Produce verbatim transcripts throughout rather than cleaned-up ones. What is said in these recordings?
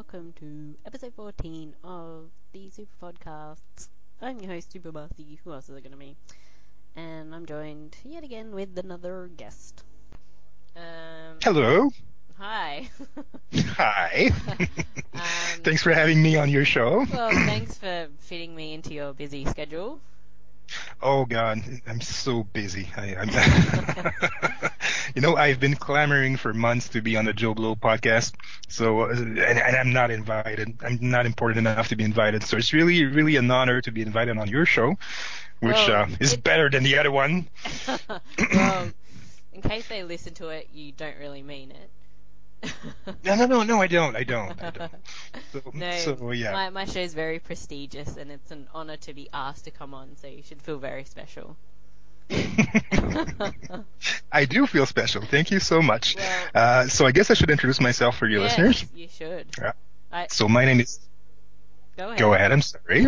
welcome to episode fourteen of the Super Podcasts. I'm your host, Super Marthy. Who else is it going to be? And I'm joined yet again with another guest. Um, Hello. Hi. Hi. um, Thanks for having me on your show. well, thanks for fitting me into your busy schedule. Oh God, I'm so busy. I, I'm you know, I've been clamoring for months to be on the Joe Blow podcast. So, uh, and, and I'm not invited. I'm not important enough to be invited. So it's really, really an honor to be invited on your show, which Well, uh, is it... better than the other one. Well, in case they listen to it, you don't really mean it. No, no, no, no, I don't. I don't. I don't. So, no, so yeah. my my show is very prestigious, and it's an honor to be asked to come on. So you should feel very special. I do feel special. Thank you so much. Well, uh, so I guess I should introduce myself for your yes, listeners. you should. Yeah. I, So my name is. go ahead. Go ahead. I'm sorry.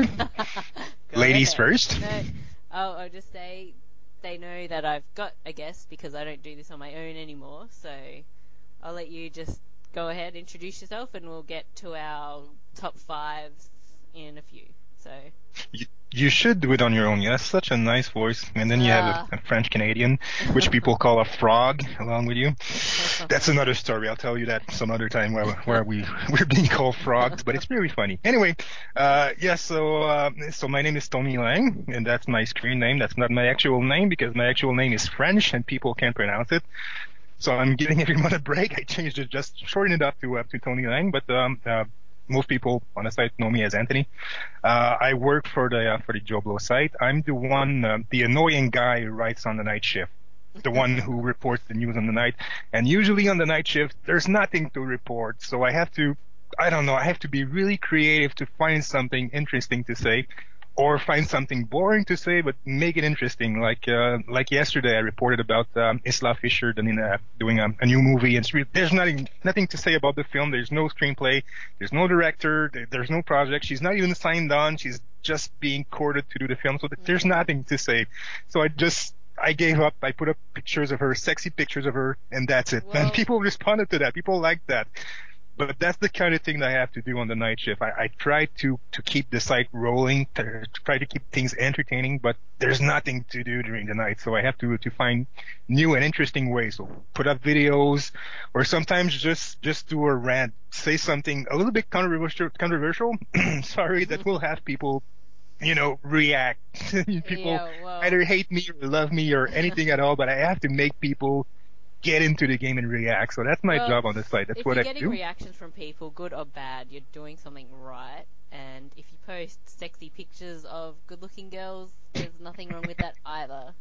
Go Ladies ahead. first. No, I'll, I'll just say they know that I've got a guest because I don't do this on my own anymore. So I'll let you just go ahead, introduce yourself, and we'll get to our top fives in a few. So You, you should do it on your own. You have such a nice voice, and then you have uh, a, a French Canadian, which people call a frog, along with you. That's another story. I'll tell you that some other time where where we we're being called frogs, but it's really funny. Anyway, uh, yeah. So uh, so my name is Tony Lang, and that's my screen name. That's not my actual name because my actual name is French, and people can't pronounce it. So I'm giving everyone a break. I changed it, just shortened it up to uh, to Tony Lang, but um, uh, most people on the site know me as Anthony. Uh, I work for the uh, for the Joe Blow site. I'm the one, uh, the annoying guy who writes on the night shift, the one who reports the news on the night. And usually on the night shift, there's nothing to report, so I have to, I don't know, I have to be really creative to find something interesting to say, or find something boring to say, but make it interesting. Like uh, like yesterday, I reported about um, Isla Fisher doing, uh, doing a, a new movie, and re- there's nothing nothing to say about the film. There's no screenplay, there's no director, there, there's no project. She's not even signed on. She's just being courted to do the film, so th- there's nothing to say. So I just I gave up. I put up pictures of her, sexy pictures of her, and that's it. well, And people responded to that. People liked that. But that's the kind of thing that I have to do on the night shift. I, I try to, to keep the site rolling, to try to keep things entertaining, but there's nothing to do during the night. So I have to, to find new and interesting ways. So put up videos, or sometimes just, just do a rant, say something a little bit controversial, controversial. Sorry, that will have people, you know, react. People yeah, well, either hate me or love me or anything at all, but I have to make people get into the game and react. So that's my well, job on the site. That's if what you're I getting do. reactions from people, good or bad, you're doing something right. And if you post sexy pictures of good-looking girls, there's nothing wrong with that either.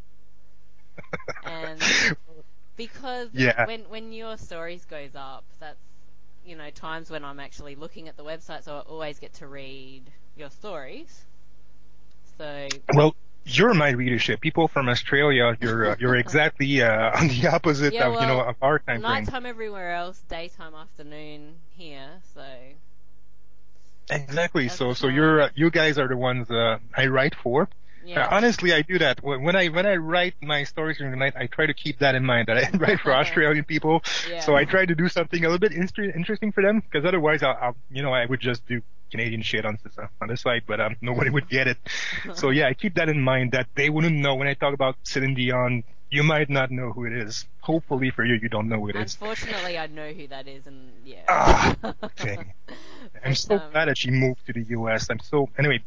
And because Yeah. when when your stories goes up, that's, you know, times when I'm actually looking at the website, so I always get to read your stories. So Well, you're my readership. People from Australia, you're uh, you're exactly uh, on the opposite yeah, of you know well, of our time frame. nighttime everywhere else, daytime, afternoon here. So Exactly. that's So so fine. you're uh, you guys are the ones uh, I write for. Uh, Yeah. honestly, I do that when when I when I write my stories during the night. I try to keep that in mind that I write for Australian people. So I Yeah. try to do something a little bit inter- interesting for them because otherwise, I'll, I'll you know I would just do Canadian shit on the on the site, but um, nobody would get it. So yeah, I keep that in mind that they wouldn't know when I talk about Celine Dion. You might not know who it is. Hopefully for you, you don't know who it is. Unfortunately, I know who that is, and yeah. Ah, thing. I'm but so um. glad that she moved to the U S. I'm so anyway.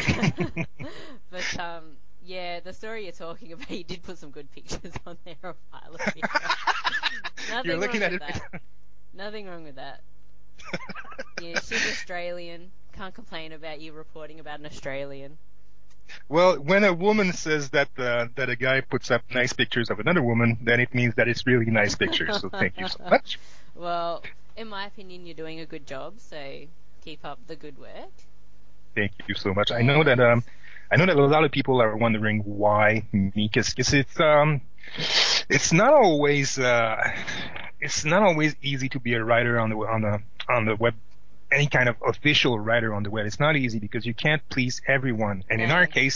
but um. Yeah, the story you're talking about, you did put some good pictures on there of Isla Fisher. You're Nothing wrong looking at with it. that. Nothing wrong with that. Yeah, she's Australian. Can't complain about you reporting about an Australian. Well, when a woman says that uh, that a guy puts up nice pictures of another woman, then it means that it's really nice pictures. So thank you so much. Well, in my opinion, you're doing a good job, so keep up the good work. Thank you so much. I know that And um, I know that a lot of people are wondering why me, because it's um, it's not always uh, it's not always easy to be a writer on the on the on the web. Any kind of official writer on the web. It's not easy because you can't please everyone. And in no, our case,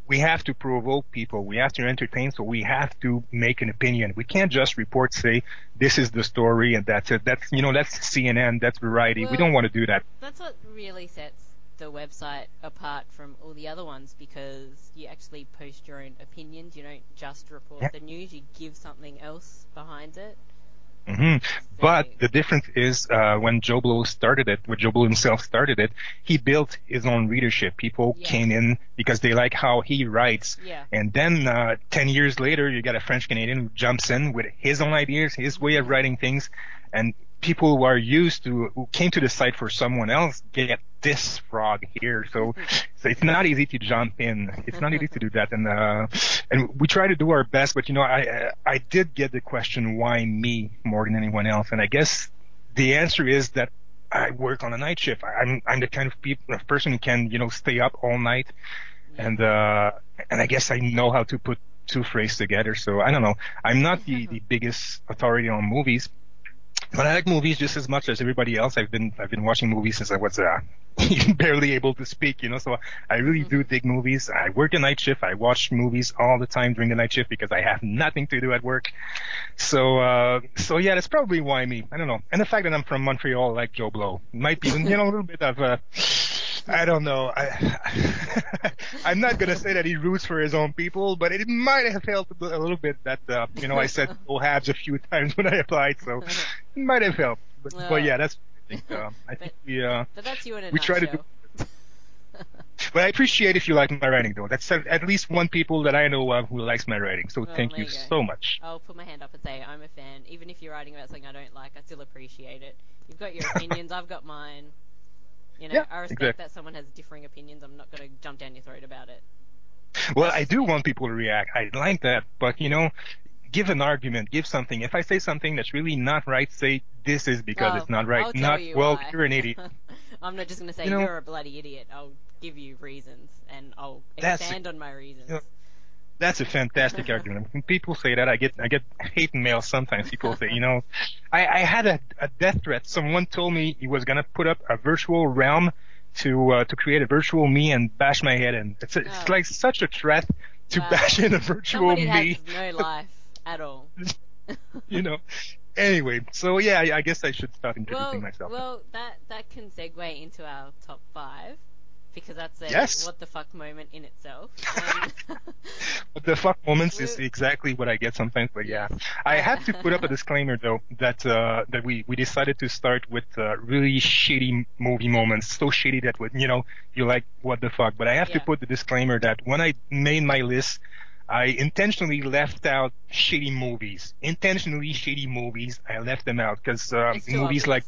we have to provoke people. We have to entertain, so we have to make an opinion. We can't just report, say, this is the story and that's it. That's, you know, that's C N N, that's Variety. We Well, don't want to do that. that's what really sets the website apart from all the other ones, because you actually post your own opinions. You don't just report Yeah. the news. You give something else behind it. hmm So, But the difference is uh, when Joe Blow started it, when Joe Blow himself started it, he built his own readership. People Yeah. came in because they like how he writes. yeah. And then uh, ten years later, you got a French Canadian who jumps in with his own ideas, his way of writing things. And people who are used to, who came to the site for someone else, get this frog here. So, so it's not easy to jump in. It's not easy to do that. And, uh, and we try to do our best, but you know, I, I did get the question, why me more than anyone else? And I guess the answer is that I work on a night shift. I'm, I'm the kind of people, of person who can, you know, stay up all night. Yeah. And, uh, and I guess I know how to put two phrases together. So I don't know. I'm not the, the biggest authority on movies, but I like movies just as much as everybody else. I've been I've been watching movies since I was uh, barely able to speak, you know. So I really do dig movies. I work a night shift. I watch movies all the time during the night shift because I have nothing to do at work. So uh, so yeah, that's probably why me. I don't know. And the fact that I'm from Montreal, like Joe Blow, might be, you know, a little bit of uh, I don't know. I I'm not gonna say that he roots for his own people, but it might have helped a little bit that uh, you know I said "oh habs" a few times when I applied, so it might have helped. But, Well, but yeah, that's I think uh, I but, think we uh, but that's you in a we try to do. nutshell. But I appreciate if you like my writing, though. That's at at least one people that I know of who likes my writing. So Well, thank there you you go. so much. I'll put my hand up and say I'm a fan. Even if you're writing about something I don't like, I still appreciate it. You've got your opinions, I've got mine. You know, Yeah, I respect exactly. that someone has differing opinions. I'm not going to jump down your throat about it. Well, That's I just do me. want people to react. I like that, but you know, give an argument, give something. If I say something that's really not right, say this is because Oh, it's not right. I'll tell Not, you well, why. you're an idiot. I'm not just going to say You know, you're a bloody idiot. I'll give you reasons, and I'll that's expand on my reasons. you know, that's a fantastic argument. When people say that, I get I get hate mail sometimes. People say, you know, I, I had a, a death threat. Someone told me he was gonna put up a virtual realm to uh, to create a virtual me and bash my head in. It's a, it's Oh, like such a threat to wow. bash in a virtual Somebody has me. no life at all. You know. Anyway, so yeah, I, I guess I should start introducing Well, myself. well, that that can segue into our top five, because that's a Yes. what the fuck moment in itself. Um, But the fuck moments is we- exactly what I get sometimes. But yeah, yes. I Uh, have to put up a disclaimer though that uh, that we we decided to start with uh, really shitty movie moments, so shitty that would you know you're like what the fuck. But I have to yeah. put the disclaimer that when I made my list, I intentionally left out shitty movies. Intentionally shitty movies, I left them out because uh, It's too movies like obvious.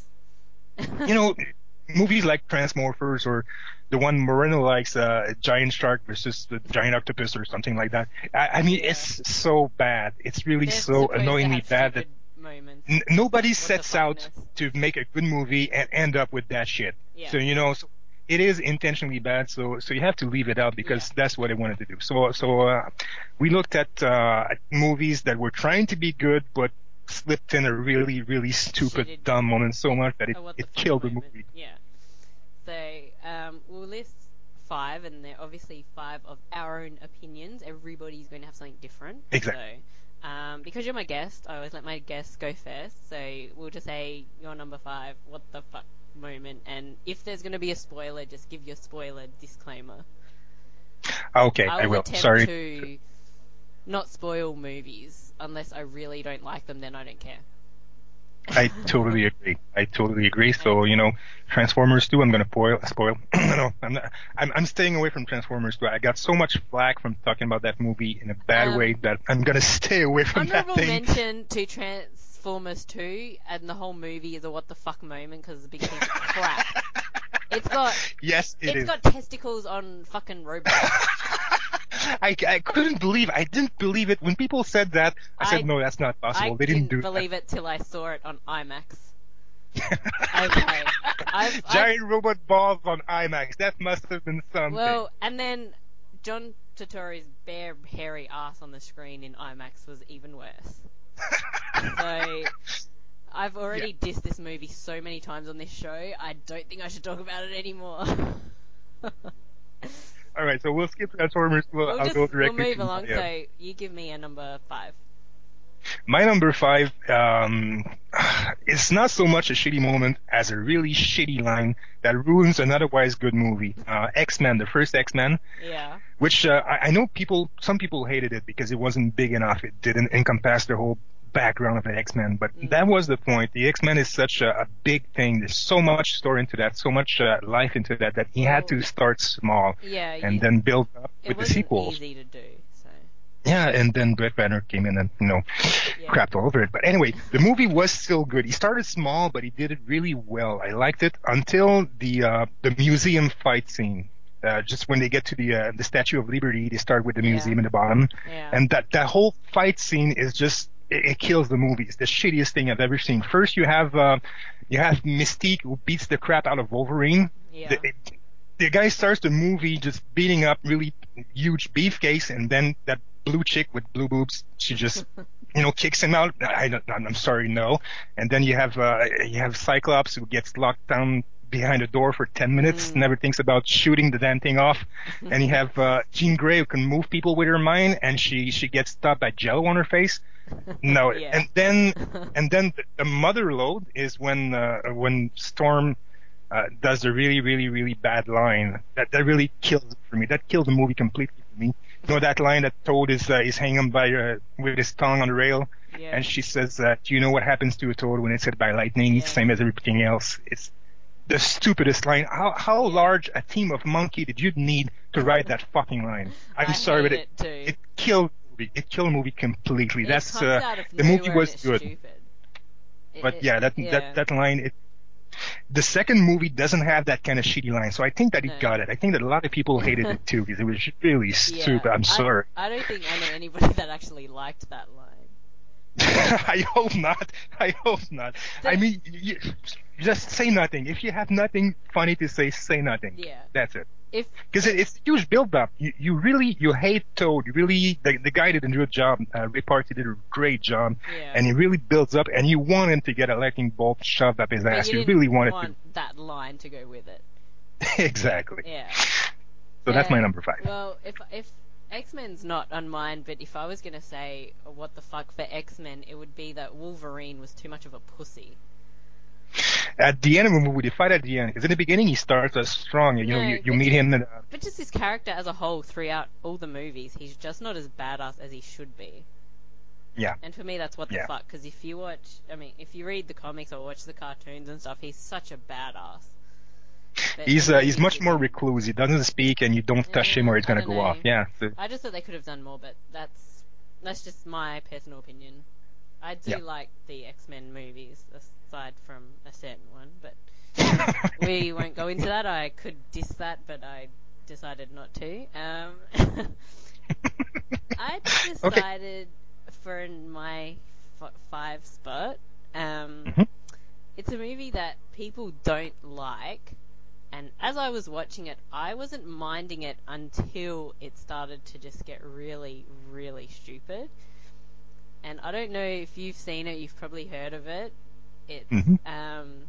you know, movies like Transmorphers or the one Moreno likes, uh, Giant Shark versus the Giant Octopus or something like that. I, I mean, Yeah. it's so bad. It's really They're so supposed to annoyingly have bad that stupid moments. n- nobody What the sets out fuckness. to make a good movie and end up with that shit. Yeah. So, you know, so it is intentionally bad. So, so you have to leave it out Yeah. because that's what I wanted to do. So, so, uh, we looked at, uh, at movies that were trying to be good, but slipped in a really, really stupid, Shitted. dumb moment so much that it, A what the it fuck killed the moment. movie. Yeah. So um, we'll list five, and they're obviously five of our own opinions. Everybody's going to have something different. Exactly. So um, because you're my guest, I always let my guests go first. So we'll just say your number five, what the fuck moment, and if there's going to be a spoiler, just give your spoiler disclaimer. Okay, I I will will. attempt Sorry. to not spoil movies unless I really don't like them. Then I don't care. I totally agree. I totally agree. So, Okay. you know, Transformers two, I'm going to spoil, spoil. no, I'm not, I'm, I'm staying away from Transformers two. I got so much flack from talking about that movie in a bad Um, way that I'm going to stay away from that Honorable thing. mention to Transformers two, and the whole movie is a what the fuck moment because it's a big piece of crap. It's got Yes, it it's is. got testicles on fucking robots. I, I couldn't believe, I didn't believe it. When people said that, I said, I no, that's not I possible. They didn't didn't do believe it till I saw it on IMAX. that. Okay, I've, I've Giant robot balls on IMAX. That must have been something. well, and then John Turturro's bare hairy ass on the screen in IMAX was even worse. So I've already Yeah. dissed this movie so many times on this show. I don't think I should talk about it anymore. All right, so we'll skip Transformers. We'll, We'll I'll just go we'll directly move to along. my, uh, So you give me a number five. my number five. Um, it's not so much a shitty moment as a really shitty line that ruins an otherwise good movie. Uh, X-Men, the first X-Men, Yeah. which uh, I, I know people, some people hated it because it wasn't big enough. It didn't encompass the whole background of the X-Men, but Mm. that was the point. The X-Men is such a, a big thing. There's so much story into that, so much uh, life into that, that he had Well, to start small Yeah. and You, then build up it with the wasn't sequels. easy to do. So. Yeah, and then Brett Ratner came in and, you know, Yeah. crapped all over it. But anyway, the movie was still good. He started small, but he did it really well. I liked it until the uh, the museum fight scene. Uh, just when they get to the uh, the Statue of Liberty, they start with the Yeah. museum in the bottom, Yeah. and that that whole fight scene is just it, it kills the movie. It's the shittiest thing I've ever seen. First, you have uh, you have Mystique who beats the crap out of Wolverine. Yeah. The, it, the guy starts the movie just beating up really huge beefcakes, and then that blue chick with blue boobs, she just, you know, kicks him out. I don't, I'm sorry, no. And then you have uh, you have Cyclops who gets locked down behind a door for ten minutes, Mm. never thinks about shooting the damn thing off. And you have uh, Jean Grey who can move people with her mind, and she she gets stopped by Jello on her face. No, Yeah. and then and then the, the mother load is when uh, when Storm uh, does a really, really, really bad line that that really kills it for me. That killed the movie completely for me. You know that line that Toad is uh, is hanging by uh, with his tongue on the rail, Yeah. and she says, uh, "Do you know what happens to a toad when it's hit by lightning? Yeah. It's the same as everything else." It's the stupidest line. How how Yeah. large a team of monkey did you need to write that fucking line? I'm I sorry, hate but it it too. it killed the movie. It killed the movie completely. It That's comes uh, out of the movie nowhere and was it's good, stupid. It, but it, yeah, that yeah. that that line it. The second movie doesn't have that kind of shitty line, so I think that he No. got it. I think that a lot of people hated it too because it was really Yeah. stupid. I'm I, sorry. I don't think I know anybody that actually liked that line. I hope not. I hope not. The- I mean, you, you just say nothing. If you have nothing funny to say, say nothing. Yeah. That's it. If Because it, it's a huge build-up. You, you really, you hate Toad. You really, the, the guy did a good job. Uh, Ray Party did a great job. Yeah. And he really builds up, and you want him to get a lightning bolt shoved up his but ass. you You didn't really want, want that line to go with it. it to. Exactly. Yeah. So that's my Uh, number five. Well, if if X-Men's not on mine, but if I was gonna say what the fuck for X-Men, it would be that Wolverine was too much of a pussy. At the end of the movie, they fight at the end. Because in the beginning, he starts as strong. You know, No, you, you but meet just- him. And, uh, But just his character as a whole throughout all the movies, he's just not as badass as he should be. yeah. And for me, that's what the Yeah. fuck. Because if you watch, I mean, if you read the comics or watch the cartoons and stuff, he's such a badass. But He's the uh, he's movies much more isn't. recluse. He doesn't speak, and you don't touch him, or Uh, he's I gonna don't go know. off. Yeah. So, I just thought they could have done more, but that's that's just my personal opinion. I do Yeah. like the X-Men movies, aside from a certain one, but we won't go into that. I could diss that, but I decided not to. Um, I decided for my f- five spot. Um, Mhm. It's a movie that people don't like, and as I was watching it, I wasn't minding it until it started to just get really, really stupid. And I don't know if you've seen it, you've probably heard of it. It's, Mhm. um,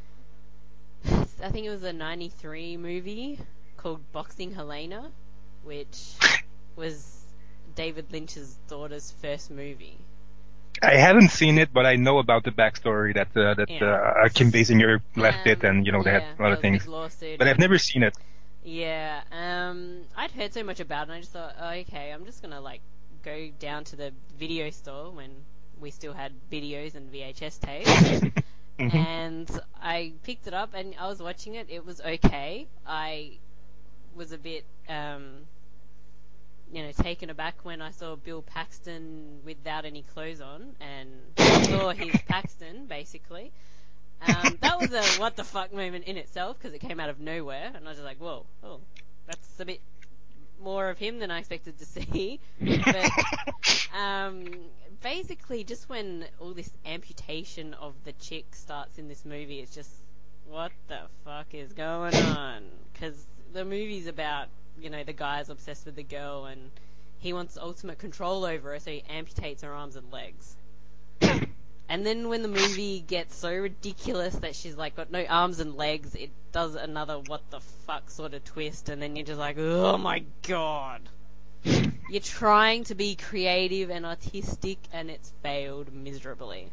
I think it was a ninety-three movie called Boxing Helena, which was David Lynch's daughter's first movie. I haven't seen it, but I know about the backstory that uh, that Yeah. uh, Kim Basinger left it, Um, and you know they yeah, had a lot there of was a things. big lawsuit. But I've and- never seen it. Yeah, um, I'd heard so much about it, and I just thought, oh, okay, I'm just gonna like go down to the video store when we still had videos and V H S tapes, Mhm. and I picked it up, and I was watching it. It was okay. I was a bit, um, you know, taken aback when I saw Bill Paxton without any clothes on, and saw his Paxton basically. Um, that was a what the fuck moment in itself because it came out of nowhere, and I was just like, whoa, oh, that's a bit more of him than I expected to see. But um, basically, just when all this amputation of the chick starts in this movie, it's just what the fuck is going on? Because the movie's about, you know, the guy's obsessed with the girl and he wants ultimate control over her, so he amputates her arms and legs. And then when the movie gets so ridiculous that she's like got no arms and legs, it does another what the fuck sort of twist, and then you're just like, oh my god. You're trying to be creative and artistic, and it's failed miserably.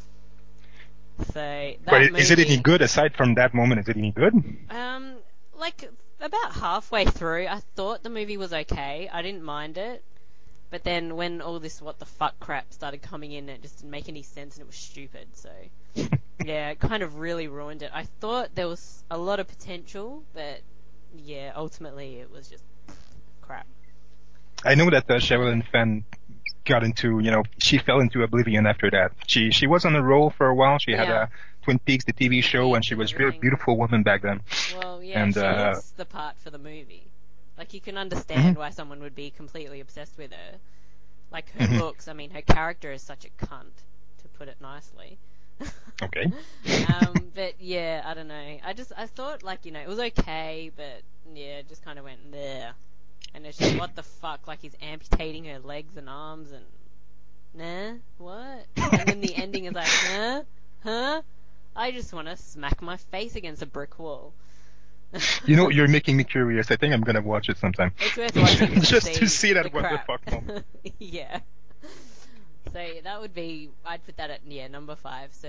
So that But movie, is it any good aside from that moment? Is it any good? Um, like about halfway through, I thought the movie was okay. I didn't mind it. But then when all this what the fuck crap started coming in, it just didn't make any sense and it was stupid. So, yeah, it kind of really ruined it. I thought there was a lot of potential, but yeah, ultimately it was just crap. I know that uh, Sherilyn Fenn got into, you know, she fell into oblivion after that. She she was on a roll for a while. She had Yeah. a Twin Peaks, the T V show, and she and was a really everything. beautiful woman back then. Well, yeah, And she uh, looks the part for the movie. Like, you can understand mhm, why someone would be completely obsessed with her. Like, her mhm. looks, I mean, her character is such a cunt, to put it nicely. Okay. um, but yeah, I don't know. I just, I thought, like, you know, it was okay, but yeah, it just kind of went there. And it's just, what the fuck? Like, he's amputating her legs and arms and, nah, what? And then the ending is like, huh? Huh? I just want to smack my face against a brick wall. You know, you're making me curious. I think I'm gonna watch it sometime. It's worth watching to Just see to see the that what the crap. fuck moment. Yeah. So that would be, I'd put that at, yeah, number five. So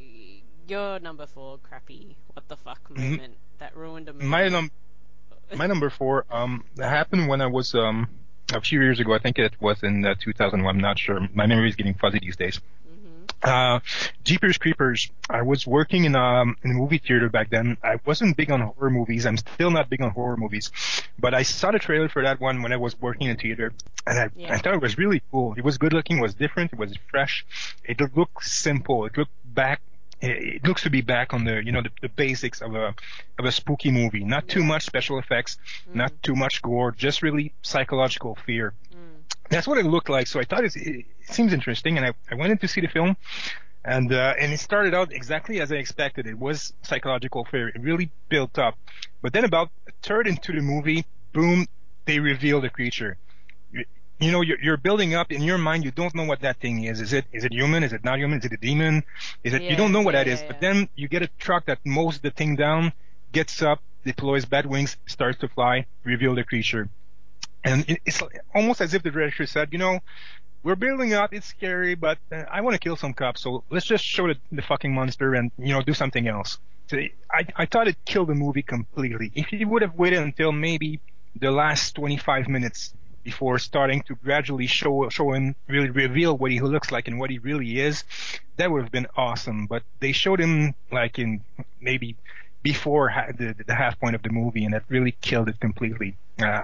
your number four, crappy, what the fuck Mhm. moment that ruined a My movie. num my number four um happened when I was um a few years ago. I think it was in uh, two thousand one. I'm not sure. My memory is getting fuzzy these days. hmm Uh, Jeepers Creepers. I was working in um in a movie theater back then. I wasn't big on horror movies. I'm still not big on horror movies, but I saw the trailer for that one when I was working in theater, and I, Yeah. I thought it was really cool. It was good looking. It was different. It was fresh. It looked simple. It looked back. It looks to be back on the you know the, the basics of a of a spooky movie. Not too Yeah. much special effects, not Mm. too much gore, just really psychological fear. Mm. That's what it looked like. So I thought it, it seems interesting, and I, I went in to see the film. And uh, and it started out exactly as I expected. It was psychological fear. It really built up. But then about a third into the movie, boom, they reveal the creature. You, you know, you're, you're building up in your mind. You don't know what that thing is. Is it is it human? Is it not human? Is it a demon? Is it? You don't Yeah, know what yeah, that yeah, is. But yeah. then you get a truck that mows the thing down, gets up, deploys bat wings, starts to fly, reveal the creature. And it, it's almost as if the director said, you know, we're building up. It's scary, but uh, I want to kill some cops. So let's just show the, the fucking monster and you know do something else. So I I thought it killed the movie completely. If he would have waited until maybe the last twenty-five minutes before starting to gradually show show him really reveal what he looks like and what he really is, that would have been awesome. But they showed him like in maybe before ha- the the half point of the movie, and that really killed it completely. Uh,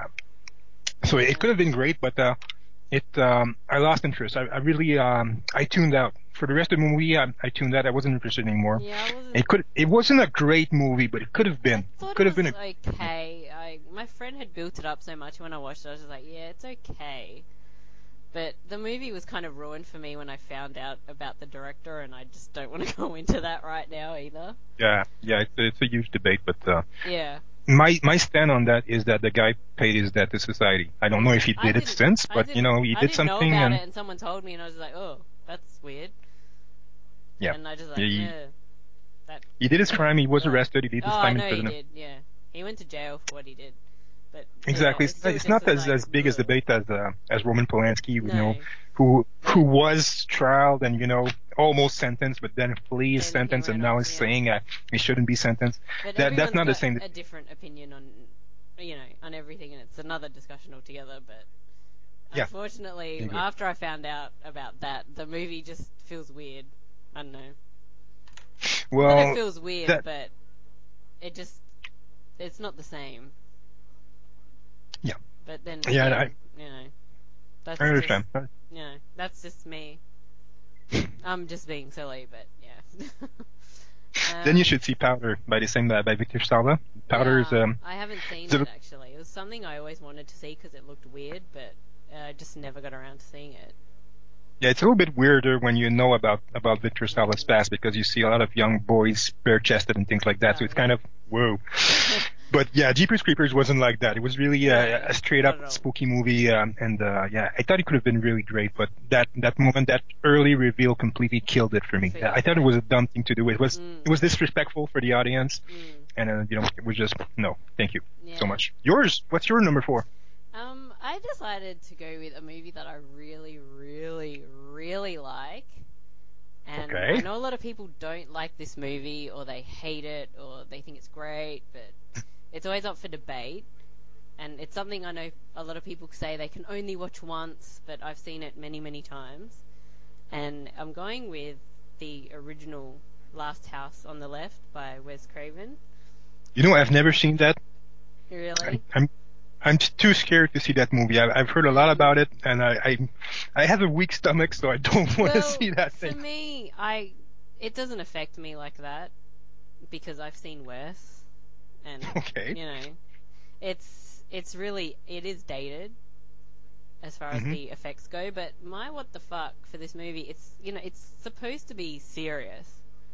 so it Yeah. could have been great, but uh, it um I lost interest. I, I really um I tuned out. For the rest of the movie, I, I tuned out. I wasn't interested anymore. Yeah, I It wasn't. could it wasn't a great movie, but it could have I been. It thought it could have was been a yeah. okay. I my friend had built it up so much when I watched it. I was just like, yeah, it's okay. But the movie was kind of ruined for me when I found out about the director, and I just don't want to go into that right now either. Yeah, yeah, it's, it's a huge debate, but uh, Yeah. my my stand on that is that the guy paid his debt to society. I don't know if he I did it didn't. since, I but you didn't. know he I did didn't know something, about and it, and someone told me, and I was just like, oh, that's weird. yeah, And I just like, he meh, that. he did his crime. He was Ugh. arrested. He did Oh, his I time in know he prison. did. Yeah, he went to jail for what he did. But yeah, Exactly. it It's not, still it's just not was as like, as big as ugh. debate as uh, as Roman Polanski, you know, No. who who But was trialed and you know almost sentenced, but then flees then he sentence, and ran now off. is Yeah. saying uh, he shouldn't be sentenced. But That that's everyone's not the got same. a different opinion on, you know, on everything, and it's another discussion altogether. But Yeah, I unfortunately, agree. after I found out about that, the movie just feels weird. I don't know. Not that it Well, feels weird, that but it just, it's not the same. yeah, But then yeah, I again, you know, I that's just, understand. you know, that's just me. I'm just being silly, but yeah. Then you um, should see Powder by the same uh, by Victor Salva. Powder is yeah, um, I haven't seen it's it a- actually. It was something I always wanted to see because it looked weird, but I uh, just never got around to seeing it. yeah, it's a little bit weirder when you know about about Victor Salva's Mm. past because you see a lot of young boys bare chested and things like that. So Oh it's yeah. kind of whoa. But yeah, Jeepers Creepers wasn't like that. It was really No, a, a straight not up at all. spooky movie, um, and uh, yeah, I thought it could have been really great, but that that moment, that early reveal, completely killed it for me. For I you, thought it yeah. was a dumb thing to do. It was Mm, it was disrespectful for the audience, mm, and uh, you know, it was just no, thank you so yeah. much. Yours, what's your number four? Um, I decided to go with a movie that I really, really, really like. And I Okay, know a lot of people don't like this movie, or they hate it, or they think it's great, but it's always up for debate. And it's something I know a lot of people say they can only watch once, but I've seen it many, many times. And I'm going with the original Last House on the Left by Wes Craven. you know, I've never seen that. I'm Really? I'm I'm too scared to see that movie. I, I've heard a lot Mm. about it, and I, I I have a weak stomach, so I don't want to Well, see that for thing. me, I it doesn't affect me like that because I've seen worse, and Okay. you know, it's it's really it is dated as far as hmm the effects go. But my what the fuck for this movie, it's you know it's supposed to be serious,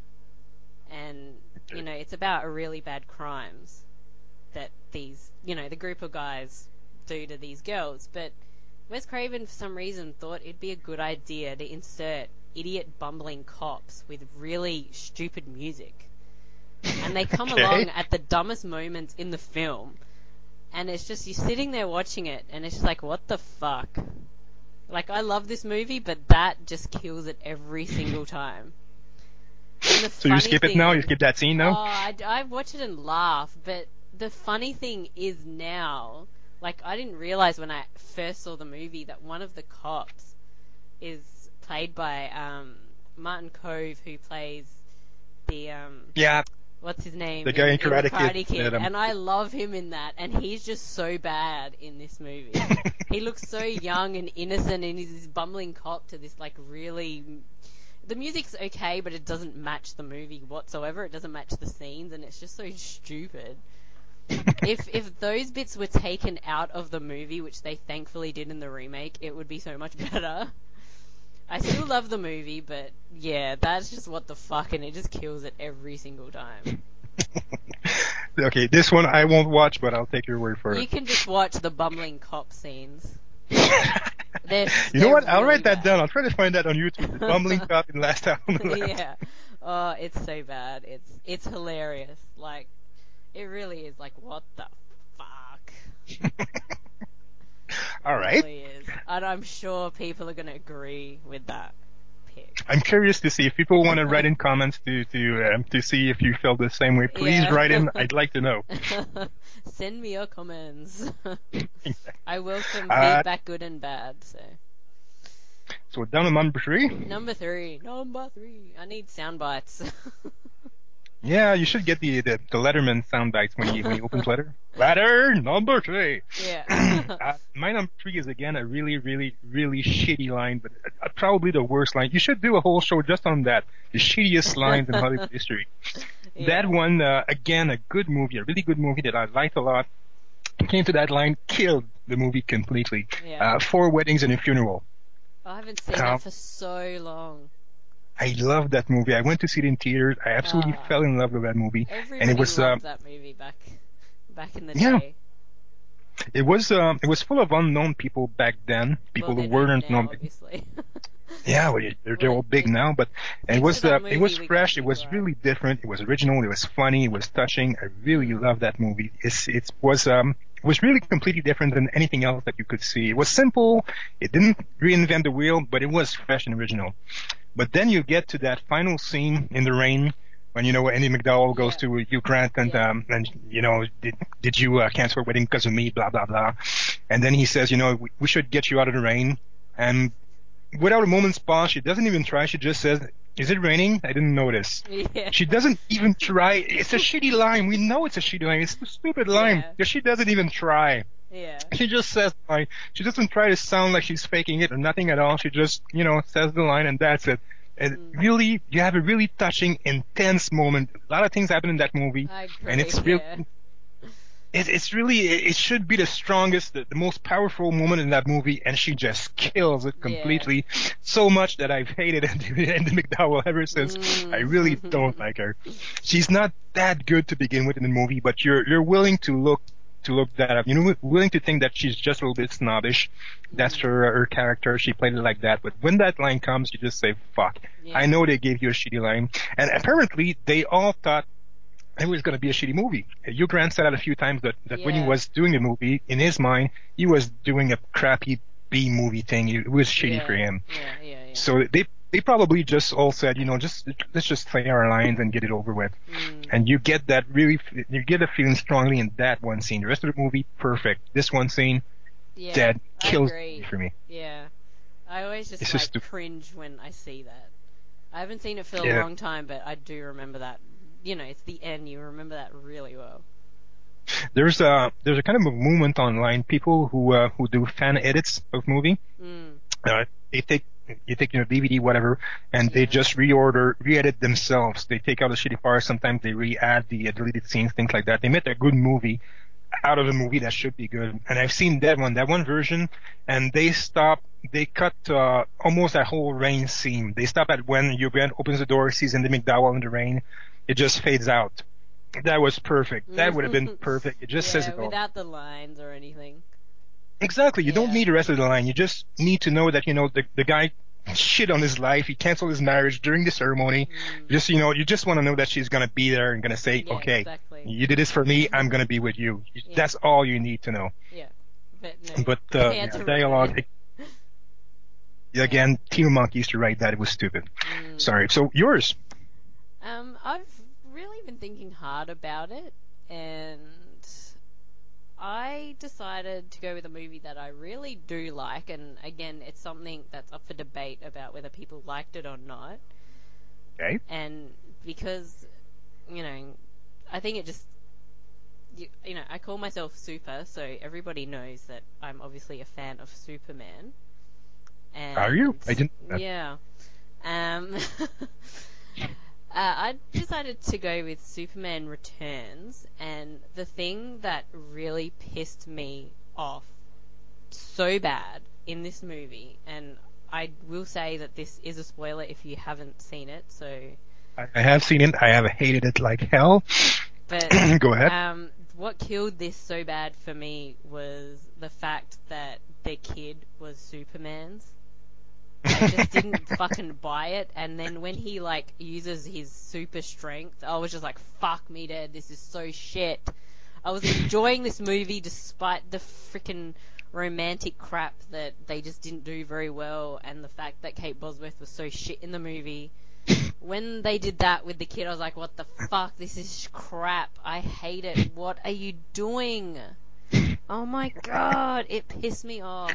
and you Okay. know it's about a really bad crimes that these you know the group of guys do to these girls. But Wes Craven for some reason thought it'd be a good idea to insert idiot bumbling cops with really stupid music, and they come Okay. along at the dumbest moments in the film, and it's just you're sitting there watching it, and it's just like, what the fuck? Like, I love this movie, but that just kills it every single time. And the So you funny skip it thing now? You is, skip that scene oh, now? I, I watch it and laugh, but the funny thing is now, like, I didn't realize when I first saw the movie that one of the cops is played by um, Martin Cove, who plays the um, Yeah, what's his name the guy in, in in the Karate Kid. Karate Kid, That, um, and I love him in that, and he's just so bad in this movie. He looks so young and innocent, and he's this bumbling cop to this like really. The music's okay, but it doesn't match the movie whatsoever. It doesn't match the scenes, and it's just so stupid. If if those bits were taken out of the movie, which they thankfully did in the remake, it would be so much better. I still love the movie, but yeah, that's just what the fuck, and it just kills it every single time. okay, this one I won't watch, but I'll take your word for You it. can just watch the bumbling cop scenes. They're You know they're what? I'll really write that bad. down. I'll try to find that on YouTube. The bumbling cop in Last House on the Left. Yeah. Oh, it's so bad. It's it's hilarious. Like it really is. Like what the fuck? All It right. really is. And I'm sure people are gonna agree with that pick. I'm curious to see if people want to write in comments to to um, to see if you felt the same way. Please Yeah. write in. I'd like to know. Send me your comments. I welcome Uh, feedback, good and bad. So so down to number three. number three, number three. I need sound bites. Yeah, you should get the the, the Letterman sound bites when he when he opens letter. Letter number three. Yeah. uh, my number three is again a really really really shitty line, but uh, probably the worst line. You should do a whole show just on that. The shittiest lines in Hollywood history. That Yeah. one, uh, again, a good movie, a really good movie that I liked a lot. Came to that line, killed the movie completely. Yeah. Uh, Four Weddings and a Funeral. I haven't seen Uh, that for so long. I love that movie. I went to see it in theaters. I absolutely Ah, fell in love with that movie, and it everybody was uh, loved that movie back back in the yeah, day. it was um, it was full of unknown people back then, Well, people who they're known weren't known. now, obviously. Yeah, well, they're, they're well, all it, big it, now, but and it thanks to was that uh, it was movie, we got fresh. It big, was right? really different. It was original. It was funny. It was touching. I really Mm. loved that movie. It's it was um it was really completely different than anything else that you could see. It was simple. It didn't reinvent the wheel, but it was fresh and original. But then you get to that final scene in the rain when you know Andy McDowell goes Yeah, to Hugh Grant and yeah, um and you know did did you uh, cancel our wedding because of me? Blah blah blah. And then he says, you know, we, we should get you out of the rain. And without a moment's pause, she doesn't even try. She just says, "Is it raining? I didn't notice." yeah, She doesn't even try. It's a shitty line. We know it's a shitty line. It's a stupid line yeah, because she doesn't even try. yeah. She just says the line. She doesn't try to sound like she's faking it or nothing at all. She just, you know, says the line and that's it. And Mm. really, you have a really touching, intense moment. A lot of things happen in that movie, I and agree. it's real. Yeah, it, it's really, it should be the strongest, the, the most powerful moment in that movie, and she just kills it Yeah. completely. So much that I've hated Andy, Andy McDowell ever since. I really don't Mm. like her. She's not that good to begin with in the movie, but you're you're willing to look to look that up. You're willing to think that she's just a little bit snobbish. That's Mm. her her character. She played it like that. But when that line comes, you just say, "Fuck." I Yeah. know they gave you a shitty line, and apparently they all thought it was going to be a shitty movie. Hugh Grant said that a few times that, that when he Yeah. was doing the movie, in his mind, he was doing a crappy B movie thing. It was shitty for Yeah. him. Yeah. Yeah. Yeah. So they they probably just all said, you know, just let's just say our lines and get it over with. Mm. And you get that really, you get a feeling strongly in that one scene. The rest of the movie, perfect. This one scene, Yeah. dead, I kills agree. it for me. Yeah. I always just It's like just, cringe when I see that. I haven't seen it for a yeah. long time, but I do remember that. You know, it's the end. You remember that really well. There's a there's a kind of a movement online. People who uh, who do fan edits of movie. Mm. Uh, they take you take your D V D whatever, and they Yeah. just reorder, re-edit themselves. They take out the shitty parts. Sometimes they re-add the uh, deleted scenes, things like that. They make a good movie out of a movie that should be good. And I've seen that one, that one version, and they stop. They cut uh, almost that whole rain scene. They stop at when Hugh Grant opens the door, sees Andy McDowell in the rain. It just fades out. That was perfect. That would have been perfect. It just says Yeah, it all. without the lines or anything. Exactly. You don't Yeah. need the rest of the line. You just need to know that, you know, the, the guy shit on his life. He canceled his marriage during the ceremony. Mm. Just, you know, you just want to know that she's going to be there and going to say, Yeah, okay, exactly. you did this for me. I'm going to be with you. Yeah. That's all you need to know. Yeah. But no, But, uh, they had yeah, to ruin dialogue, it. it, Yeah. again, Timo Monk used to write that. It was stupid. Mm. Sorry. So yours. Um, I've really been thinking hard about it, and I decided to go with a movie that I really do like, and again, it's something that's up for debate about whether people liked it or not. Okay. And because, you know, I think it just, you, you know, I call myself Super, so everybody knows that I'm obviously a fan of Superman. Are you? And, I didn't know that. yeah. Um, Uh, I decided to go with Superman Returns, and the thing that really pissed me off so bad in this movie, and I will say that this is a spoiler if you haven't seen it, so... I, I have seen it. I have hated it like hell. But Go ahead. um, what killed this so bad for me was the fact that their kid was Superman's. I just didn't fucking buy it, and then when he, like, uses his super strength, I was just like, fuck me dead, this is so shit. I was enjoying this movie despite the freaking romantic crap that they just didn't do very well, and the fact that Kate Bosworth was so shit in the movie. When they did that with the kid, I was like, what the fuck, this is crap, I hate it, what are you doing? Oh my god, it pissed me off.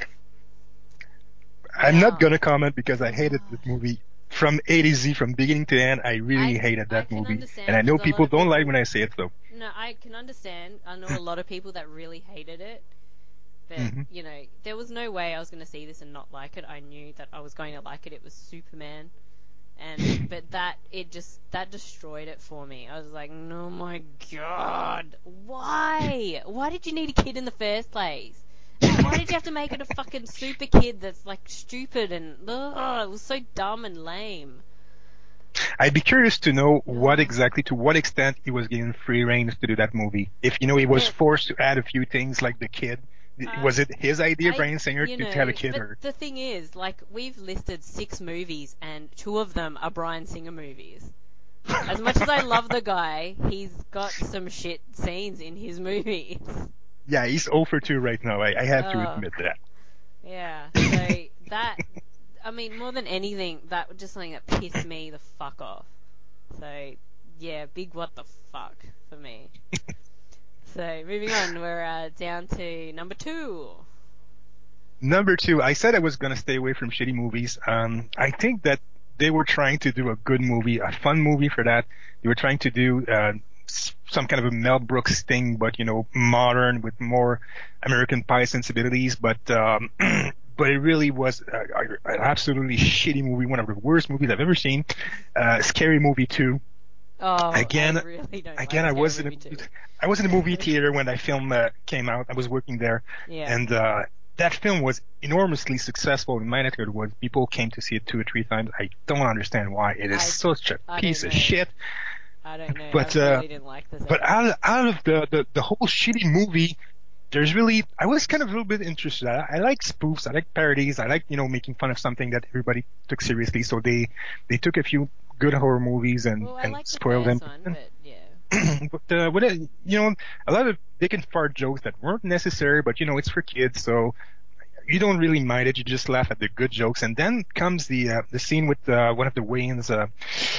I'm not Now, gonna comment because I hated God. the movie from A to Z, from beginning to end. I really I, hated I that can movie, and understand I know because a lot people of don't like people. when I say it though. No, I can understand. I know a lot of people that really hated it, but hmm you know, there was no way I was going to see this and not like it. I knew that I was going to like it. It was Superman, and but that it just that destroyed it for me. I was like, oh my god, why? Why did you need a kid in the first place? And why did you have to make it a fucking super kid that's like stupid and ugh, it was so dumb and lame. I'd be curious to know what Ugh. exactly, to what extent he was given free reins to do that movie. If you know he was But forced to add a few things like the kid, uh, was it his idea, I, Bryan Singer, you to, to have a know, kid, but or? the thing is, like, we've listed six movies, and two of them are Bryan Singer movies. As much as I love the guy, he's got some shit scenes in his movies. Yeah, he's oh for two right now. I, I have to Oh, admit that. yeah. So that, I mean, more than anything, that was just something that pissed me the fuck off. So, yeah, big what the fuck for me. So, moving on, we're uh, down to number two. Number two, I said I was gonna stay away from shitty movies. Um, I think that they were trying to do a good movie, a fun movie for that. They were trying to do uh, s- some kind of a Mel Brooks thing, but you know, modern with more American Pie sensibilities. But um, but it really was uh, an absolutely shitty movie, one of the worst movies I've ever seen. Uh, Scary Movie two. Oh, I Again, really don't again, like I Scary was in Movie a, two. I was in a movie theater when that film uh, came out. I was working there, Yeah. and uh, that film was enormously successful. In my anecdote was people came to see it two or three times. I don't understand why. It is I, such a I piece don't of know. shit. I don't know. I But uh, really didn't like the but second out one. of, out of the, the the whole shitty movie, there's really I was kind of a little bit interested. I, I like spoofs. I like parodies. I like you know making fun of something that everybody took seriously. So they they took a few good horror movies and Well, I and like the spoiled them. first one, but yeah. But uh, what it, you know, a lot of dick and fart jokes that weren't necessary, but you know, it's for kids, so you don't really mind it. You just laugh at the good jokes, and then comes the uh, the scene with uh, one of the Wayans, uh,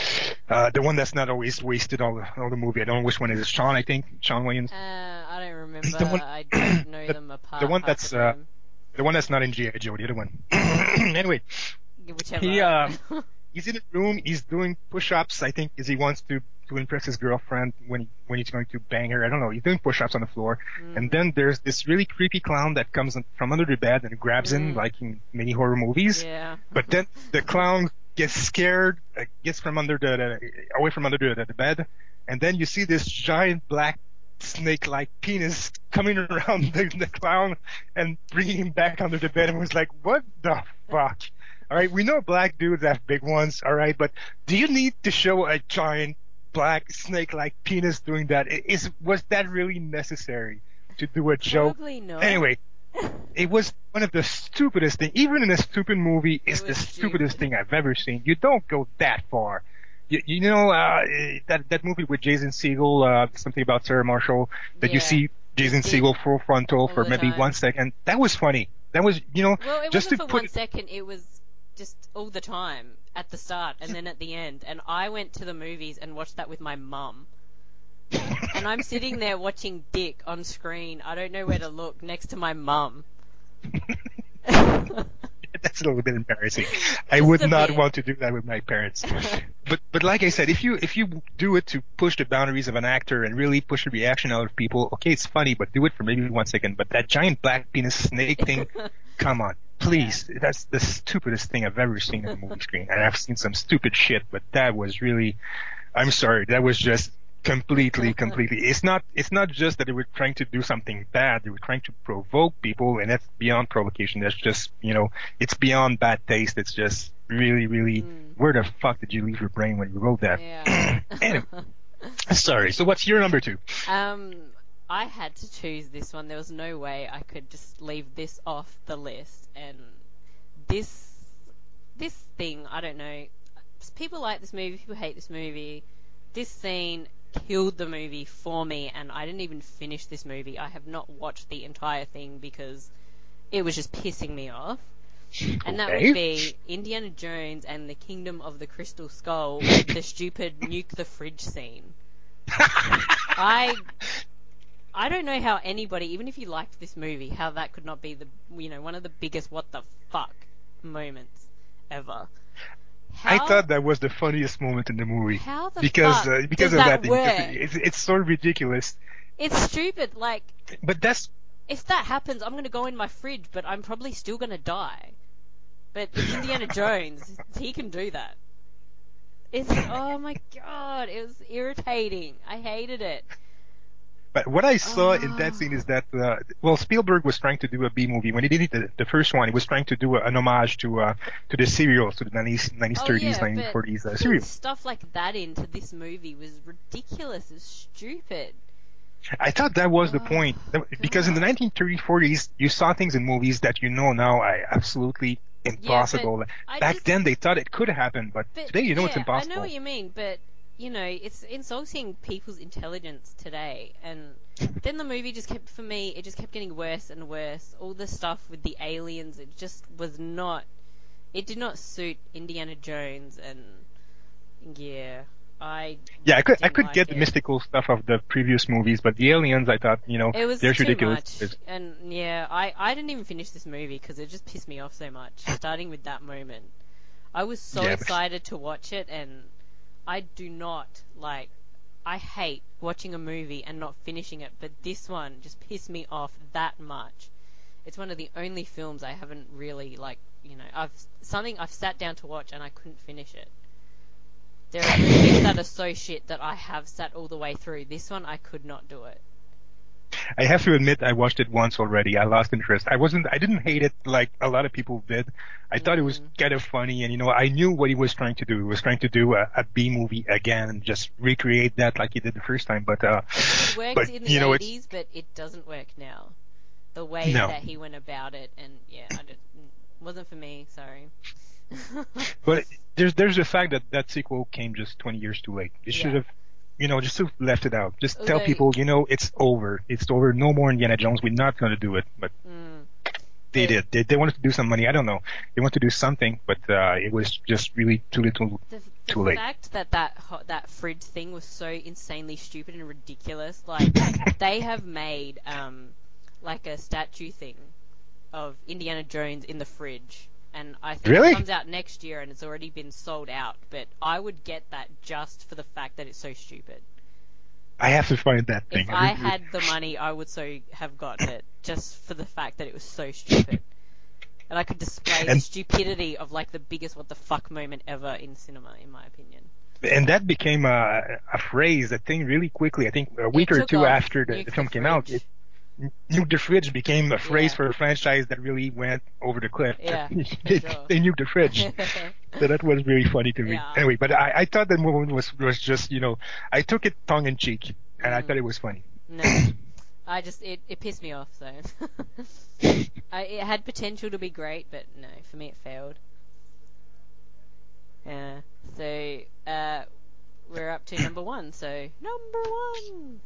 uh, the one that's not always wasted all the all the movie. I don't know which one it is. Sean, I think Sean Wayans, Uh, I don't remember. the one, I don't know the, them the apart one half the that's uh, time. the one that's not in G I. Joe, the other one. Anyway, Whichever. he I don't uh, know. he's in a room. He's doing push-ups. I think because he wants to to impress his girlfriend when he when he's going to bang her. I don't know. He's doing push-ups on the floor, and mm. then there's this really creepy clown that comes from under the bed and grabs him, Mm. like in many horror movies. Yeah. But then the clown gets scared, uh, gets from under the, the away from under the, the bed, and then you see this giant black snake-like penis coming around the, the clown and bringing him back under the bed, and was like, what the fuck? All right, we know black dudes have big ones, all right, but do you need to show a giant black snake-like penis doing that? Is was that really necessary to do a joke? Probably not. Anyway, it was one of the stupidest thing. Even in a stupid movie, It it's the was stupidest stupid. thing I've ever seen. You don't go that far. You, you know uh, that that movie with Jason Segel, uh, something about Sarah Marshall, that you Yeah. see It Jason did Segel full frontal all for the maybe one time. second. That was funny. That was you know Well, it just wasn't to for put one second. It was just all the time at the start and then at the end. And I went to the movies and watched that with my mum. And I'm sitting there watching Dick on screen. I don't know where to look next to my mum. That's a little bit embarrassing. I Just would a not bit. want to do that with my parents. But but like I said, if you if you do it to push the boundaries of an actor and really push the reaction out of people, okay, it's funny, but do it for maybe one second. But that giant black penis snake thing, come on, Yeah. please. That's the stupidest thing I've ever seen on the movie screen. And I've seen some stupid shit, but that was really, I'm sorry, that was just completely, completely. It's not, it's not just that they were trying to do something bad. They were trying to provoke people, and that's beyond provocation. That's just, you know, it's beyond bad taste. It's just really, really, Mm. where the fuck did you leave your brain when you wrote that? Yeah. Anyway, sorry. So what's your number two? um, I had to choose this one. There was no way I could just leave this off the list. And this, this thing, I don't know. People like this movie. People hate this movie. This scene killed the movie for me, and I didn't even finish this movie. I have not watched the entire thing because it was just pissing me off. And that would Okay. be Indiana Jones and the Kingdom of the Crystal Skull with the stupid nuke the fridge scene. I I don't know how anybody, even if you liked this movie, how that could not be the you know one of the biggest what the fuck moments ever. I How thought that was the funniest moment in the movie how the because fuck uh, because does of that that thing. Because work? it's it's so ridiculous. It's stupid. Like, But that's if that happens, I'm gonna go in my fridge, but I'm probably still gonna die. But it's Indiana Jones. He can do that. It's, oh my god, it was irritating. I hated it. But what I saw in that Oh, scene is that, uh, well, Spielberg was trying to do a B movie. When he did it, the, the first one, he was trying to do a, an homage to uh, to the serials, to the nineties, nineties oh thirties, yeah, nineteen but forties uh, putting serials. stuff like that into this movie was ridiculous. It's stupid. I thought that was the Oh point. Because in the god. nineteen thirties, forties, you saw things in movies that you know now are absolutely Yeah, but impossible. I Back just then, they thought it could happen, but But today you know it's yeah, I know what impossible. you mean, but you know, it's insulting people's intelligence today. And then the movie just kept, for me, it just kept getting worse and worse. All the stuff with the aliens, it just was not, it did not suit Indiana Jones, and yeah, I Yeah, I could I didn't could like get the it. mystical stuff of the previous movies, but the aliens, I thought, you know, It was there's too ridiculous. much, and yeah, I, I didn't even finish this movie because it just pissed me off so much, starting with that moment. I was so Yeah, but excited to watch it, and I do not like. I hate watching a movie and not finishing it, but this one just pissed me off that much. It's one of the only films I haven't really like. You know, I've something I've sat down to watch and I couldn't finish it. There are movies that are so shit that I have sat all the way through. This one, I could not do it. I have to admit, I watched it once already. I lost interest. I wasn't, I didn't hate it like a lot of people did. I thought it was Mm. kind of funny, and you know, I knew what he was trying to do. He was trying to do a, a B movie again and just recreate that like he did the first time. But, uh, It worked but in the you know, it's eighties, but it doesn't work now. The way no. that he went about it, and yeah, I just wasn't for me. Sorry. But there's there's the fact that that sequel came just twenty years too late. You should Yeah. have, you know, just have left it out. Just tell Although, people, you know, it's over. It's over. No more Indiana Jones. We're not going to do it. But mm, they the, did. They, they wanted to do some money. I don't know. They wanted to do something, but uh, it was just really too little, the, the too late. fact that that ho- that fridge thing was so insanely stupid and ridiculous. Like they have made um like a statue thing of Indiana Jones in the fridge. And I think Really? it comes out next year and it's already been sold out. But I would get that just for the fact that it's so stupid. I have to find that thing. If I had the money, I would so have gotten it just for the fact that it was so stupid. And I could display And- the stupidity of like the biggest what the fuck moment ever in cinema, in my opinion. And that became a, a phrase, a thing really quickly. I think a week It or took two off. after the, Nuke the film the came out, fridge. it, Nuke the Fridge became a phrase Yeah. for a franchise that really went over the cliff. Yeah, they, for sure. they nuked the fridge. So that was really funny to me. Yeah. Anyway, but I, I thought that movie was, was just, you know, I took it tongue in cheek, and I Mm. thought it was funny. No. I just, it, it pissed me off, so. I, it had potential to be great, but no, for me it failed. Yeah. So, uh, we're up to number one, so. Number one!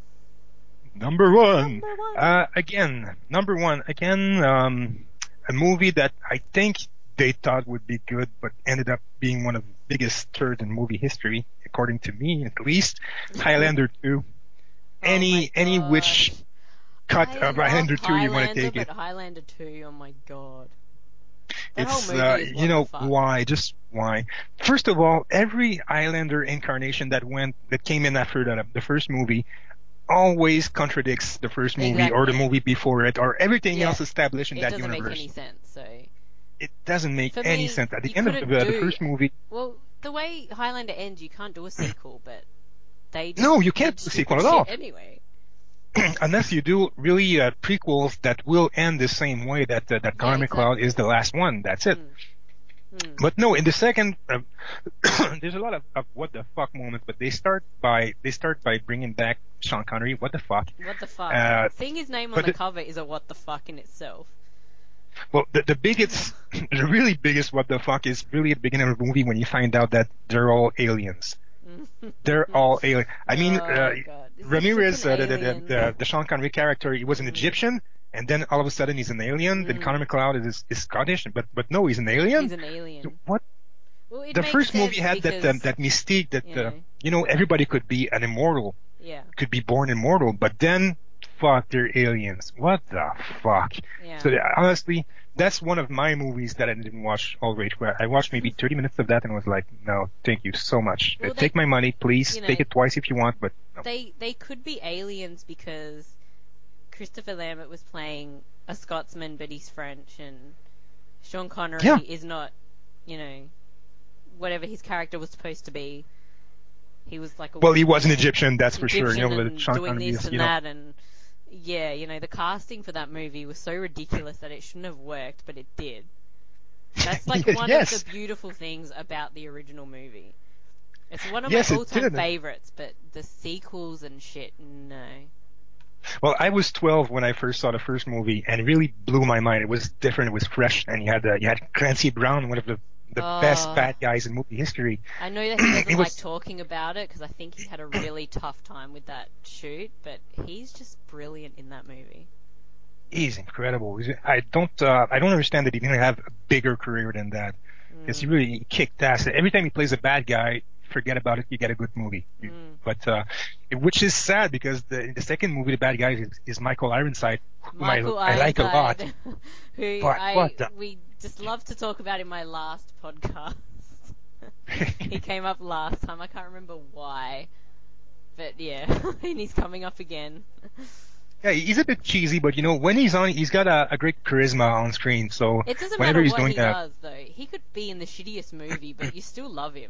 Number one. Number one. Uh, again, number one. Again, um, a movie that I think they thought would be good, but ended up being one of the biggest turds in movie history, according to me at least. Highlander two. Oh Any my any gosh. which cut I of love Highlander two you want to Highlander, take but it. Highlander two, oh my god. That It's whole movie uh, is what you know the fuck. why? Just why? First of all, every Highlander incarnation that went that came in after that the first movie always contradicts the first movie or the Exactly. movie before it or everything Yeah. else established in It that doesn't universe. make any sense, so. It doesn't make For any me, sense. At the you end of the, couldn't the do- first movie, Well, the way Highlander ends, you can't do a sequel, but they just no, you can't did do a sequel stupid at all. shit anyway. Unless you do really uh, prequels that will end the same way that uh, that Connor Yeah, McLeod exactly. is the last one. That's it. Mm. Mm. But no, in the second, uh, there's a lot of, of what the fuck moments. But they start by they start by bringing back Sean Connery. What the fuck? What the fuck? Uh, Seeing his name on but the the, cover is a what the fuck in itself. well, the, the biggest, the really biggest what the fuck is really at the beginning of the movie when you find out that they're all aliens. They're all alien. I mean, Oh, uh, God. It's Ramirez, the uh, the, the, aliens. the, the Sean Connery character, he was an Mm. Egyptian, and then all of a sudden he's an alien. Mm. Then Connor McLeod is, is Scottish, but but no, he's an alien. He's an alien. What? Well, it The makes first movie sense had that because, um, that mystique that you uh, know, you know everybody could be an immortal, yeah, could be born immortal, but then fuck, they're aliens. What the fuck? yeah. So honestly, that's one of my movies that I didn't watch all the way through. I watched maybe thirty minutes of that and was like, no, thank you so much. Well, Uh, they- take my money, please. you know, Take it twice if you want, but no. They they could be aliens because Christopher Lambert was playing a Scotsman, but he's French, and Sean Connery Yeah. is not, you know, whatever his character was supposed to be. He was like a Well, he was you an know, Egyptian, that's for sure. You Egyptian know, and the Sean doing Connery this is, and you know, that, and yeah, you know, the casting for that movie was so ridiculous that it shouldn't have worked, but it did. That's like one yes. of the beautiful things about the original movie. It's one of Yes, my it all-time did. favorites, but the sequels and shit, no. Well, I was twelve when I first saw the first movie, and it really blew my mind. It was different. It was fresh, and you had uh, you had Clancy Brown, one of the the Oh. best bad guys in movie history. I know that he doesn't It like was- talking about it because I think he had a really tough time with that shoot, but he's just brilliant in that movie. He's incredible. He's, I don't uh, I don't understand that he didn't have a bigger career than that, because he Mm. really kicked ass. Every time he plays a bad guy, forget about it. You get a good movie. You- Mm. But uh, which is sad because the in the second movie, the bad guy is, is Michael Ironside, whom Michael I, I like a lot. Ironside, who But I what the- we just love to talk about in my last podcast. He came up last time. I can't remember why, but yeah, and he's coming up again. Yeah, he's a bit cheesy, but you know, when he's on, he's got a, a great charisma on screen. So It doesn't whenever matter he's what doing he that, does, though. He could be in the shittiest movie, but you still love him.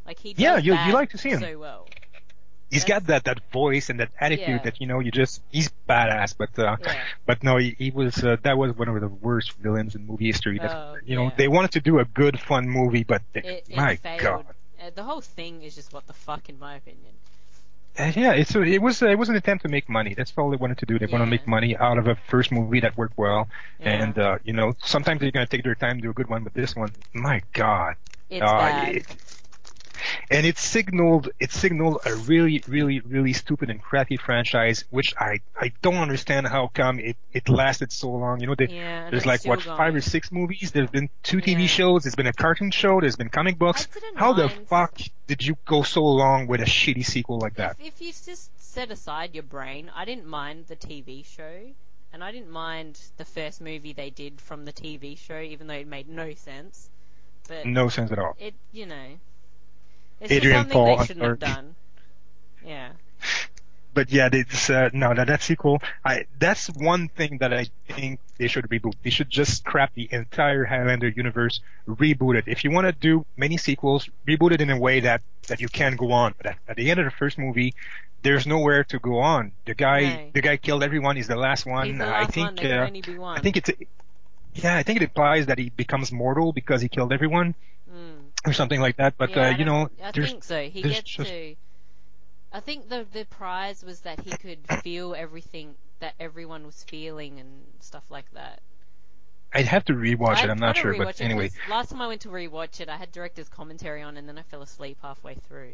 Like he Yeah, does you you that like to see him. so well. He's That's, got that, that voice and that attitude yeah. that, you know, you just, he's badass, but, uh, Yeah. but no, he, he was, uh, that was one of the worst villains in movie history. That, Oh, you know, yeah. they wanted to do a good, fun movie, but they, It, it my failed. God. Uh, the whole thing is just what the fuck, in my opinion. And yeah, it's a, it was, uh, it was an attempt to make money. That's all they wanted to do. They want to Yeah. make money out of a first movie that worked well. Yeah. And, uh, you know, sometimes they're going to take their time to do a good one, but this one, my God. It's Uh, bad. it, and it signaled it signaled a really, really, really stupid and crappy franchise, which I I don't understand how come it it lasted so long. You know, they, Yeah, and there's it's like still what five or going. six movies. There's been two T V Yeah. shows. There's been a cartoon show. There's been comic I books. didn't How the mind. fuck did you go so long with a shitty sequel like If that? if you just set aside your brain, I didn't mind the T V show, and I didn't mind the first movie they did from the T V show, even though it made no sense. But No sense at all. it, you know, it's just Adrian something Paul, they I'm shouldn't sorry. have done. Yeah. But yeah, it's uh, no, that that sequel. I that's one thing that I think they should reboot. They should just scrap the entire Highlander universe, reboot it. If you want to do many sequels, reboot it in a way that that you can go on. But at, at the end of the first movie, there's nowhere to go on. The guy, No. the guy killed everyone. He's the last one. He's the Uh, I last one. think, There can uh, only be one. I think it's, yeah, I think it implies that he becomes mortal because he killed everyone Mm. or something like that. But uh, Yeah, I you don't. know, I there's think so. He there's gets just to. I think the the prize was that he could feel everything that everyone was feeling and stuff like that. I'd have to rewatch it. I've I'm got not to sure, but rewatch it anyway. because last time I went to rewatch it, I had director's commentary on, and then I fell asleep halfway through.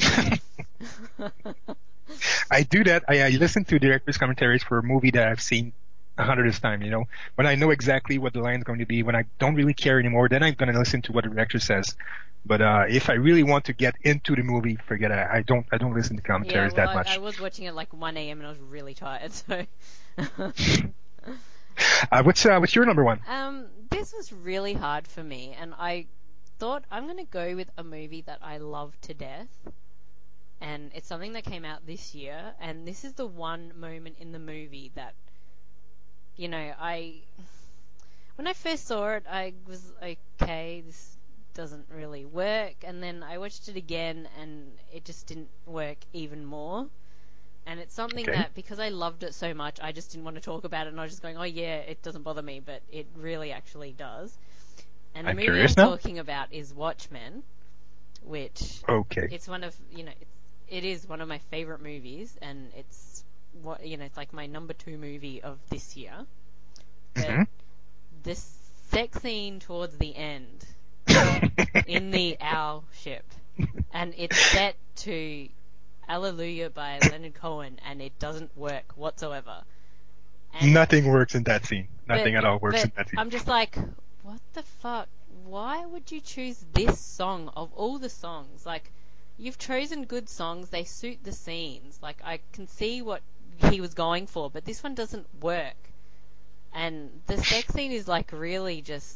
So. I do that. I, I listen to director's commentaries for a movie that I've seen a hundredth time, you know. When I know exactly what the line's going to be, when I don't really care anymore, then I'm going to listen to what the director says. But uh if I really want to get into the movie, forget it. I don't I don't listen to Yeah, commentaries well, that I, I much. was watching it like one a.m. and I was really tired, so. Uh, what's uh, what's your number one? um, this was really hard for me, and I thought I'm gonna go with a movie that I love to death, and it's something that came out this year, and this is the one moment in the movie that, you know, I when I first saw it, I was okay, this doesn't really work, and then I watched it again, and it just didn't work even more. And it's something Okay. that, because I loved it so much, I just didn't want to talk about it, and I was just going, oh yeah, it doesn't bother me, but it really actually does. And the I'm movie I'm curious now. talking about is Watchmen, which Okay. it's one of, you know, it's, it is one of my favorite movies, and it's what, you know, it's like my number two movie of this year. But Mm-hmm. the sex scene towards the end in the owl ship, and it's set to Hallelujah by Leonard Cohen, and it doesn't work whatsoever. And Nothing works in that scene. Nothing but at all works but in that scene. I'm just like, what the fuck? Why would you choose this song of all the songs? Like, you've chosen good songs, they suit the scenes. Like, I can see what he was going for, but this one doesn't work. And the sex scene is like really just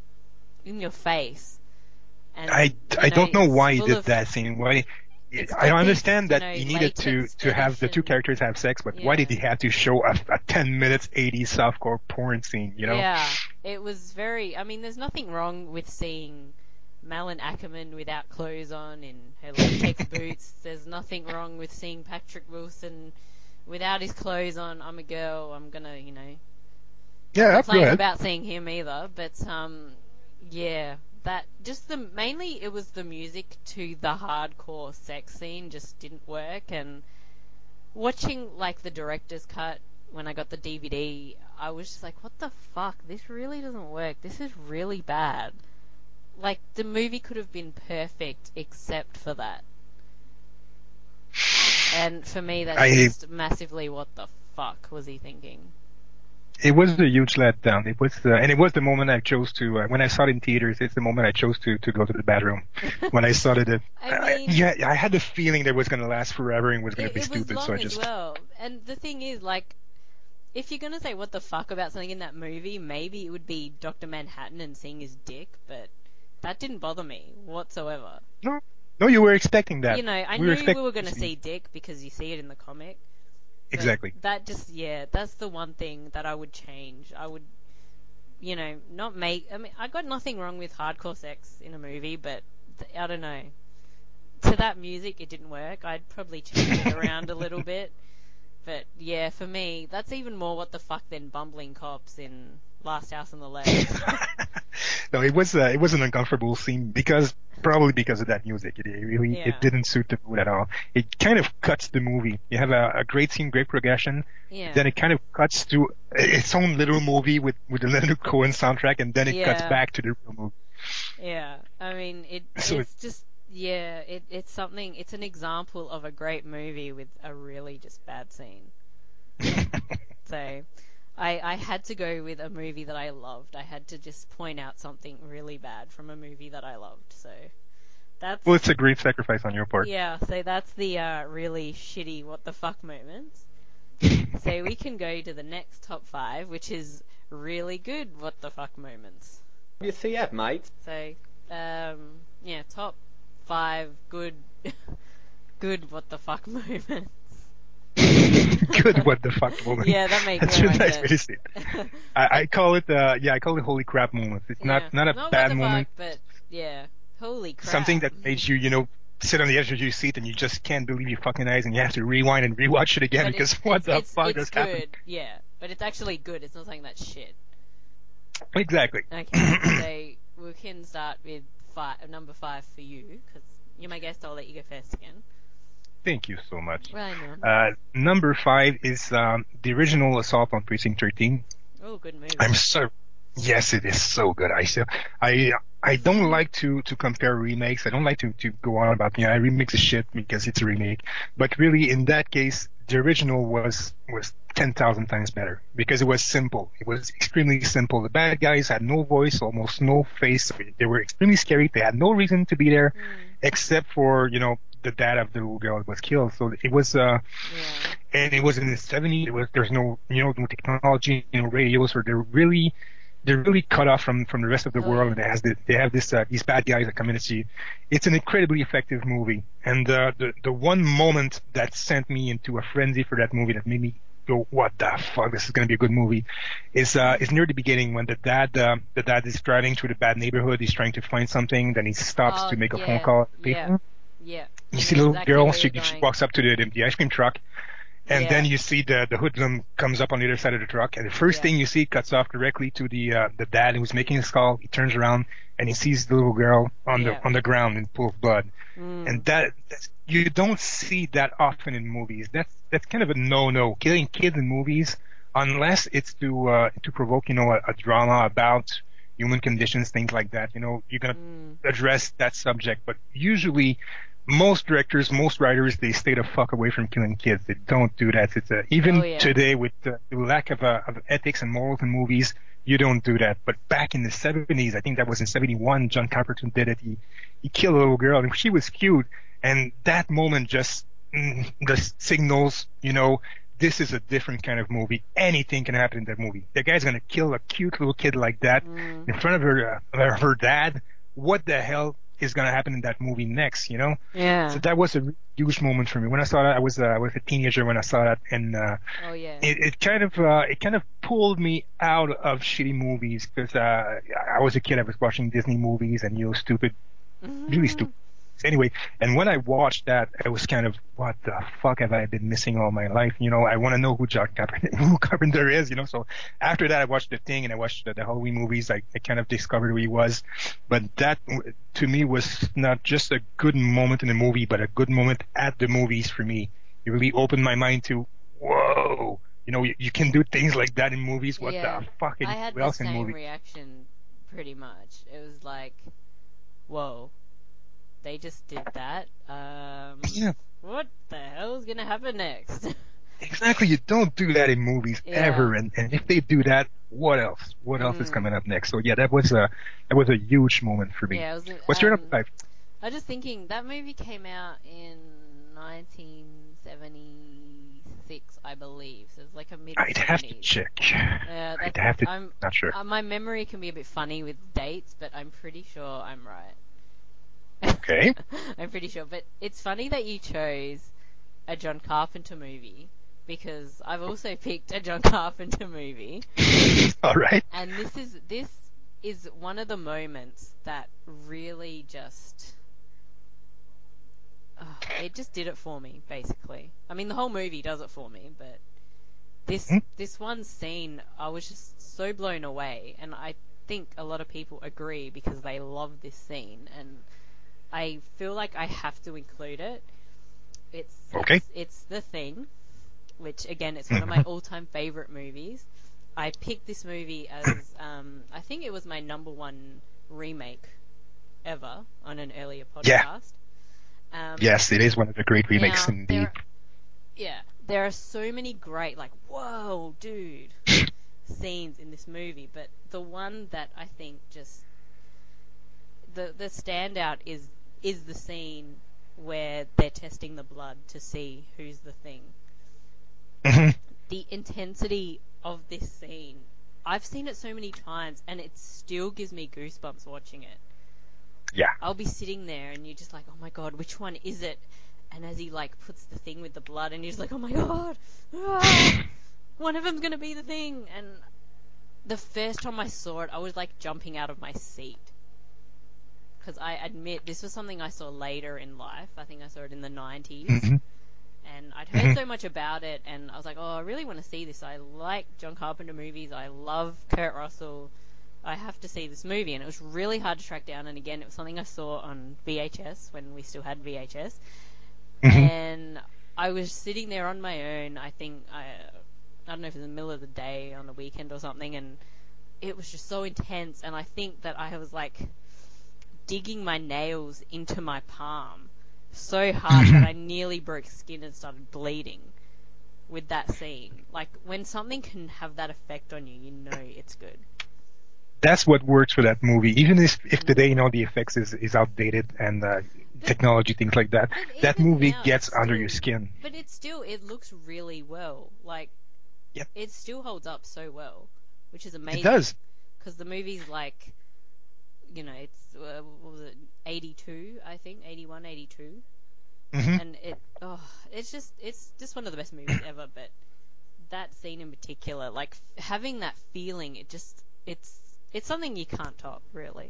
in your face. And I, you I know, don't know it's why he full did of that scene. Why? it's I got this, understand you that know, he needed to latex to have fetish the two and characters have sex, but why did yeah. he have to show a, a ten minutes eighties softcore porn scene? You know? Yeah, it was very. I mean, there's nothing wrong with seeing Malin Ackerman without clothes on in her latex boots. There's nothing wrong with seeing Patrick Wilson without his clothes on. I'm a girl. I'm gonna, you know, not Yeah, go complain ahead. about seeing him either. But um, yeah, that just the mainly it was the music to the hardcore sex scene just didn't work, and watching like the director's cut when I got the D V D, I was just like, what the fuck? This really doesn't work. This is really bad. Like, the movie could have been perfect except for that. And for me, that's I just massively what the fuck was he thinking? it was a huge letdown. It was, uh, and it was the moment I chose to uh, when I saw it in theaters. It's the moment I chose to to go to the bathroom. When I saw it, uh, I I, mean, yeah, I had the feeling that it was going to last forever and was going to it, be it was stupid. So I long as just well. And the thing is, like, if you're gonna say what the fuck about something in that movie, maybe it would be Doctor Manhattan and seeing his dick, but that didn't bother me whatsoever. no, no, you were expecting that. You know, I We were knew we expecting were going to to see see Dick because you see it in the comic. But exactly. that just, yeah, that's the one thing that I would change. I would, you know, not make. I mean, I got nothing wrong with hardcore sex in a movie, but th- I don't know. to that music, it didn't work. I'd probably change it around a little bit. But yeah, for me, that's even more what the fuck than bumbling cops in Last House on the Left. No, it was uh, it was an uncomfortable scene because probably because of that music. It, it really Yeah. it didn't suit the mood at all. It kind of cuts the movie. You have a, a great scene, great progression. Yeah. Then it kind of cuts to its own little movie with with the Leonard Cohen soundtrack, and then it Yeah. cuts back to the real movie. Yeah, I mean, it So it's just, yeah, it it's something, it's an example of a great movie with a really just bad scene. So, I I had to go with a movie that I loved. I had to just point out something really bad from a movie that I loved. So, that's, well, it's a great sacrifice on your part. yeah, so that's the uh, really shitty what the fuck moments. So we can go to the next top five, which is really good what the fuck moments. You see that, mate? So, um, yeah, top five good, good what the fuck moments. Good, what the fuck moment. Yeah, that makes That's more a nice sense. way to say it. I, I call it, uh, yeah, I call it holy crap moment. It's Yeah. not not a Not bad what the moment. fuck, but yeah, holy crap. Something that made you, you know, sit on the edge of your seat and you just can't believe your fucking eyes and you have to rewind and rewatch it again But because it's, what it's, the it's, fuck it's just good, happened? yeah, but it's actually good. It's not something that's shit. Exactly. Okay, so we can start with five, number five for you, because you're my guest. I'll let you go first again. Thank you so much. Right now. Uh, number five is um, the original Assault on Precinct thirteen. Oh, good movie. I'm so yes, it is so good. I still, I I don't like to to compare remakes. I don't like to to go on about, you know, I remix a shit because it's a remake. But really, in that case, the original was was ten thousand times better because it was simple. It was extremely simple. The bad guys had no voice, almost no face. They were extremely scary. They had no reason to be there, Mm. except for, you know, the dad of the little girl that was killed. So it was uh Yeah. and it was in the seventies. It was there's no, you know, no technology, no radios, or they're really they're really cut off from from the rest of the Oh, world, yeah. and it has the, they have this uh, these bad guys that come in to see. It's an incredibly effective movie, and uh, the the one moment that sent me into a frenzy for that movie that made me go, what the fuck, this is going to be a good movie, is uh is near the beginning when the dad uh, the dad is driving through the bad neighborhood. He's trying to find something, then he stops Oh, to make a yeah, phone call at the yeah, payphone. yeah. You I see know the little exactly girl, where she, you're she going. walks up to the, the ice cream truck, and Yeah. then you see the the hoodlum comes up on the other side of the truck, and the first Yeah. thing you see cuts off directly to the uh, the dad who's making his call. He turns around and he sees the little girl on Yeah. the on the ground in pool of blood, Mm. and that that's, you don't see that often in movies. That's that's kind of a no-no. Killing kids in movies, unless it's to uh, to provoke, you know, a, a drama about human conditions, things like that. You know, you're gonna Mm. address that subject, but usually most directors, most writers, they stay the fuck away from killing kids. They don't do that. It's a, even Oh, yeah. today with the lack of, uh, of ethics and morals in movies, you don't do that. But back in the seventies, I think that was in seventy-one, John Carpenter did it. He, he killed a little girl and she was cute. And that moment just, mm, just signals, you know, this is a different kind of movie. Anything can happen in that movie. The guy's gonna kill a cute little kid like that Mm. in front of her, uh, her dad. What the hell is going to happen in that movie next, you know? Yeah. So that was a huge moment for me. When I saw that, I was, uh, I was a teenager when I saw that, and, uh, Oh, yeah. it, it kind of, uh, it kind of pulled me out of shitty movies, because, uh, I was a kid, I was watching Disney movies and, you know, stupid, really Mhm. stupid. Anyway, and when I watched that, I was kind of, what the fuck have I been missing all my life? You know, I want to know who John Carpenter, who Carpenter is, you know? So after that, I watched The Thing and I watched the, the Halloween movies. I, I kind of discovered who he was. But that, to me, was not just a good moment in the movie, but a good moment at the movies for me. It really opened my mind to, whoa, you know, you, you can do things like that in movies. What Yeah. the fuck? I had Who the else in same movies? reaction, pretty much. It was like, whoa, they just did that. Um, Yeah. what the hell is gonna happen next? Exactly, you don't do that in movies Yeah. ever, and, and if they do that, what else? What else is Mm. coming up next? So yeah, that was a that was a huge moment for me. Yeah, it was. What's your Um, number five? I was just thinking that movie came out in nineteen seventy-six, I believe. So it's like a mid I'd have to seventies. check. Yeah, I'd that's. have to. I'm. Not sure. Uh, my memory can be a bit funny with dates, but I'm pretty sure I'm right. Okay. I'm pretty sure, but it's funny that you chose a John Carpenter movie because I've also picked a John Carpenter movie, All right. and this is this is one of the moments that really just it just did it for me, basically. I mean, the whole movie does it for me, but this Hmm? this one scene, I was just so blown away, and I think a lot of people agree because they love this scene, and I feel like I have to include it. It's Okay. it's, it's The Thing, which again, it's one of my Mhm. all-time favorite movies. I picked this movie as um, I think it was my number one remake ever on an earlier Yeah. podcast. Um, Yes, it is one of the great remakes now indeed. there, yeah, there are so many great like whoa, dude, scenes in this movie, but the one that I think just the the standout is is the scene where they're testing the blood to see who's the thing. hmm The intensity of this scene, I've seen it so many times, and it still gives me goosebumps watching it. Yeah. I'll be sitting there, and you're just like, oh my god, which one is it? And as he like puts the thing with the blood, and you're just like, oh my god, ah, one of them's gonna be the thing. And the first time I saw it, I was like jumping out of my seat. Because I admit, this was something I saw later in life. I think I saw it in the nineties. hmm And I'd heard hmm so much about it, and I was like, oh, I really want to see this. I like John Carpenter movies. I love Kurt Russell. I have to see this movie. And it was really hard to track down. And again, it was something I saw on V H S when we still had V H S. hmm And I was sitting there on my own. I think, I, I don't know if it was in the middle of the day on the weekend or something. And it was just so intense. And I think that I was like digging my nails into my palm so hard that I nearly broke skin and started bleeding with that scene. Like, when something can have that effect on you, you know it's good. That's what works for that movie. Even if, if Mm. today, you know, the effects is, is outdated and uh, But, technology, things like that, but that even movie now, gets it's under still, your skin. but it's still, it looks really well. Like, Yep. it still holds up so well, which is It amazing. does. Because the movie's like, you know, it's, uh, what was it, eighty-two, I think, eighty-one, eighty-two. hmm And it, oh, it's just, it's just one of the best movies ever, but that scene in particular, like having that feeling, it just it's it's something you can't top, really.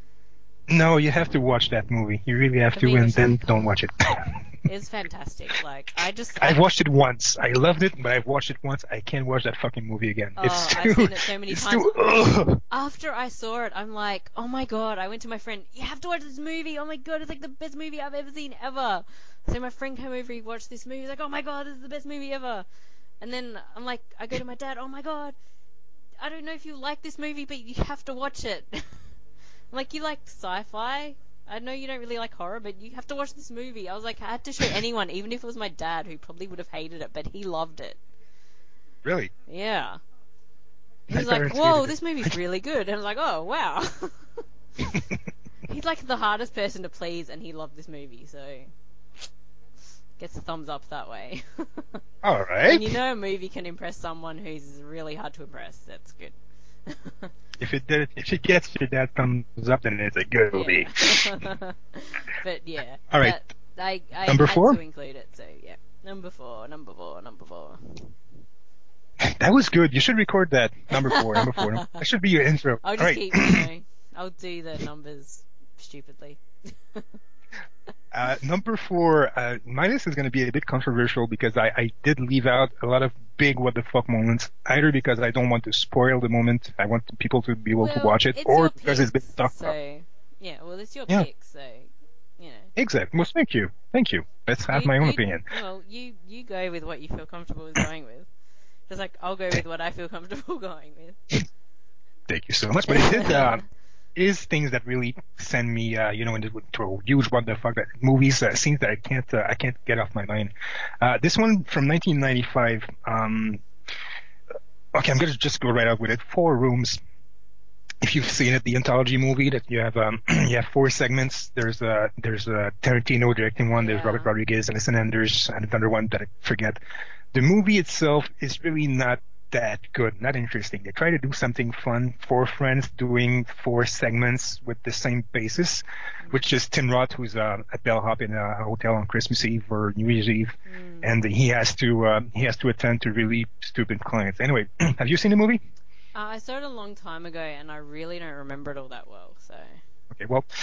No, you have to watch that movie. You really have Have to, you and watched then it? don't watch it. It's fantastic. Like I just I've I watched it once. I loved it, but I've watched it once. I can't watch that fucking movie again. It's oh I've too, seen it so many it's times. too. Ugh. After I saw it, I'm like, oh my god! I went to my friend. You have to watch this movie. Oh my god, it's like the best movie I've ever seen ever. So my friend came over. He watched this movie. He's like, oh my god, this is the best movie ever. And then I'm like, I go to my dad. Oh my god, I don't know if you like this movie, but you have to watch it. Like, you like sci-fi? I know you don't really like horror, but you have to watch this movie. I was like, I had to show anyone, even if it was my dad, who probably would have hated it, but he loved it. Really? Yeah. He My was like, parents whoa, hated this movie's really good. And I was like, oh, wow. it. He's like the hardest person to please, and he loved this movie, so gets a thumbs up that way. All When you right. know a movie can impress someone who's really hard to impress, that's good. If it did, if it gets your dad thumbs up, then it's a good movie. Yeah. But yeah, All right. that I I Number had four. to include it. So yeah, number four, number four, number four. That was good. You should record that. Number four. Number four. That should be your intro. I'll All just right. keep, you know, I'll do the numbers stupidly. Uh, number four, uh, my list is going to be a bit controversial because I, I did leave out a lot of big what the fuck moments, either because I don't want to spoil the moment, I want people to be able to Well, watch it, it's or your because it's been picks, talked about. so yeah. Well, it's your Yeah, picks, so you know. exactly. Well, thank you. Thank you. Let's have You my own you opinion. well you you go with what you feel comfortable with going with. Just like I'll go with what I feel comfortable going Thank you so much. But it did, uh, with. is things that really send me, uh, you know, into, into a huge what the fuck that movies, uh, scenes that I can't, uh, I can't get off my mind. Uh, this one from nineteen ninety-five, um, okay, I'm going to just go right out with it. Four Rooms. If you've seen it, the anthology movie that you have, um, you have four segments. There's a there's a Tarantino directing one. There's Robert Yeah. Rodriguez, and and there's another one that I forget. The movie itself is really not that good, not interesting. They try to do something fun. Four friends doing four segments with the same basis, which is Tim Roth, who's uh, at bellhop in a hotel on Christmas Eve or New Year's Eve, Mm. and he has to uh, he has to attend to really stupid clients. Anyway, have you seen the movie? Uh, I saw it a long time ago, and I really don't remember it all that well. So Okay, well,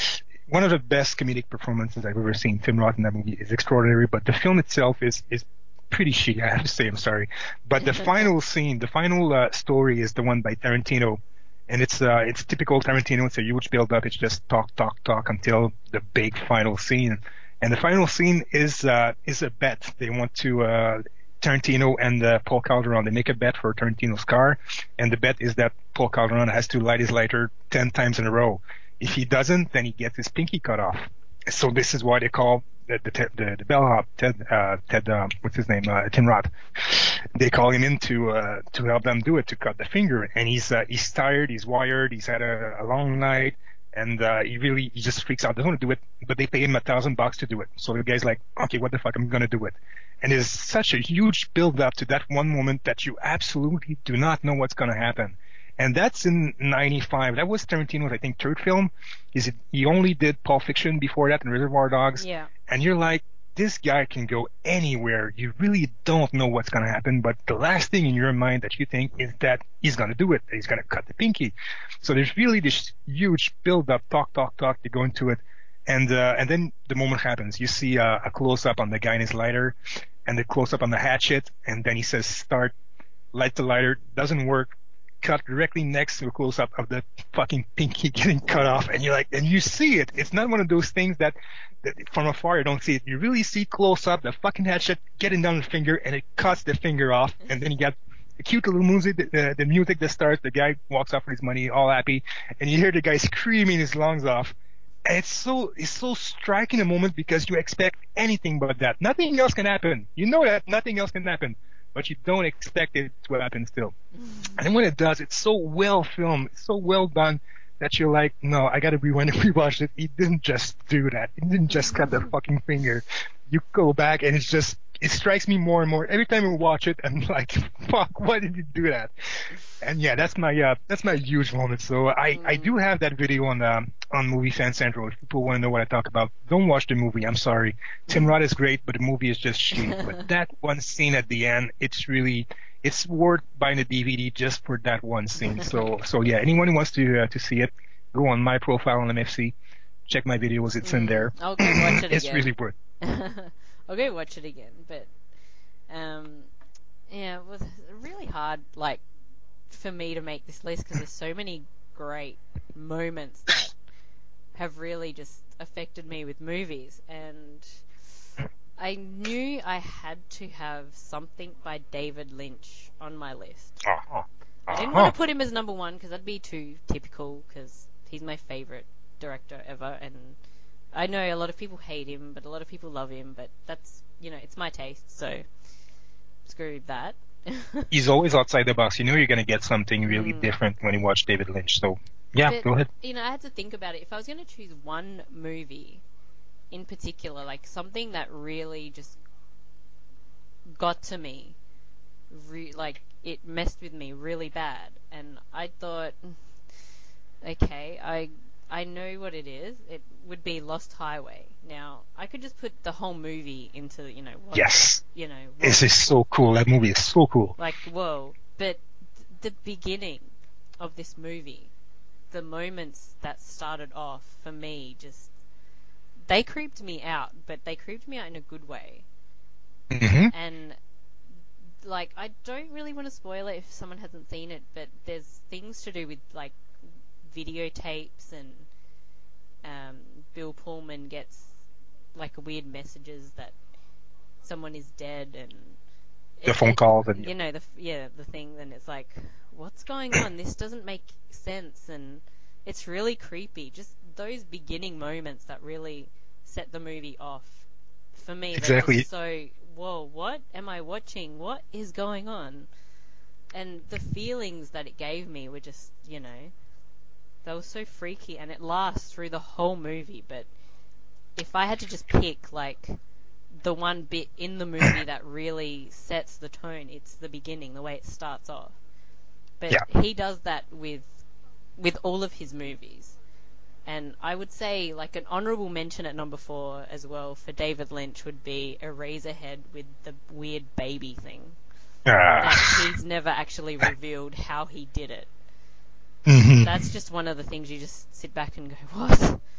one of the best comedic performances I've ever seen. Tim Roth in that movie is extraordinary, but the film itself is is pretty shitty. I have to say, I'm sorry. But the final scene, the final uh, story is the one by Tarantino, and it's uh, it's typical Tarantino. It's a huge build up. It's just talk, talk, talk until the big final scene. And the final scene is uh, is a bet. They want to uh, Tarantino and uh, Paul Calderon. They make a bet for Tarantino's car, and the bet is that Paul Calderon has to light his lighter ten times in a row. If he doesn't, then he gets his pinky cut off. So this is why they call the the the, the bellhop Ted uh, Ted um, what's his name uh, Tim Roth. They call him in to uh, to help them do it, to cut the finger, and he's uh, he's tired, he's wired, he's had a, a long night, and uh, he really he just freaks out. Doesn't want to do it, but they pay him a thousand bucks to do it. So the guy's like, okay, what the fuck, I'm gonna do it. And there's such a huge build up to that one moment that you absolutely do not know what's gonna happen. And that's in ninety-five. That was Tarantino's, I think, third film. Is it? He only did Pulp Fiction before that and Reservoir Dogs. Yeah. And you're like, this guy can go anywhere. You really don't know what's going to happen, but the last thing in your mind that you think is that he's going to do it, that he's going to cut the pinky. So there's really this huge build-up, talk, talk, talk, to go into it. And uh, and then the moment happens. You see uh, a close-up on the guy in his lighter, and the close-up on the hatchet, and then he says, start, light the lighter, doesn't work, cut directly next to a close-up of the fucking pinky getting cut off, and you're like, and you see it. It's not one of those things that, that from afar you don't see it. You really see close-up, the fucking hatchet getting down the finger, and it cuts the finger off, and then you got the cute little music, the, the music that starts, the guy walks off with his money, all happy, and you hear the guy screaming his lungs off. And it's so, it's so striking a moment because you expect anything but that. Nothing else can happen. You know that nothing else can happen, but you don't expect it to happen still. And then when it does, it's so well filmed, it's so well done that you're like, no, I gotta rewind and rewatch it. He didn't just do that. He didn't just cut the fucking finger. You go back and it's just, it strikes me more and more. Every time I watch it, I'm like, fuck, why did you do that? And yeah, that's my, uh, that's my huge moment. So I, I do have that video on, um, on Movie Fan Central. If people want to know what I talk about, don't watch the movie. I'm sorry. Tim Roth is great, but the movie is just shitty. But that one scene at the end, it's really, it's worth buying the D V D just for that one scene. So, so yeah, anyone who wants to uh, to see it, go on my profile on M F C, check my videos. It's mm, in there. I'll go watch it it's again. really worth. I'll go watch it again. But um, yeah, it was really hard, like, for me to make this list because there's so many great moments that have really just affected me with movies, and I knew I had to have something by David Lynch on my list. Uh-huh. Uh-huh. I didn't want to put him as number one because that'd be too typical, because he's my favorite director ever, and I know a lot of people hate him, but a lot of people love him, but that's, you know, it's my taste, so screw that. He's always outside the box. You know you're going to get something really mm. different when you watch David Lynch, so yeah, but, go ahead. You know, I had to think about it. If I was going to choose one movie in particular, like something that really just got to me, re- like it messed with me really bad, and I thought, okay, I I know what it is. It would be Lost Highway. Now, I could just put the whole movie into, you know, what, yes, you know, what, this is so cool. That movie is so cool. Like, whoa! But th- the beginning of this movie, the moments that started off for me, just they creeped me out, but they creeped me out in a good way. Mm-hmm. And like, I don't really want to spoil it if someone hasn't seen it, but there's things to do with like videotapes, and um, Bill Pullman gets like weird messages that someone is dead, and the it, phone it, calls, and you know, the yeah, the thing. Then it's like, what's going on? This doesn't make sense, and it's really creepy. Just those beginning moments that really set the movie off. For me, exactly. They're just so, whoa, what am I watching? What is going on? And the feelings that it gave me were just, you know, they were so freaky, and it lasts through the whole movie. But if I had to just pick, like, the one bit in the movie that really sets the tone, it's the beginning, the way it starts off. But yeah. he does that with with all of his movies. And I would say, like, an honourable mention at number four as well for David Lynch would be Eraserhead with the weird baby thing. Ah. That he's never actually revealed how he did it. Mm-hmm. That's just one of the things you just sit back and go, what?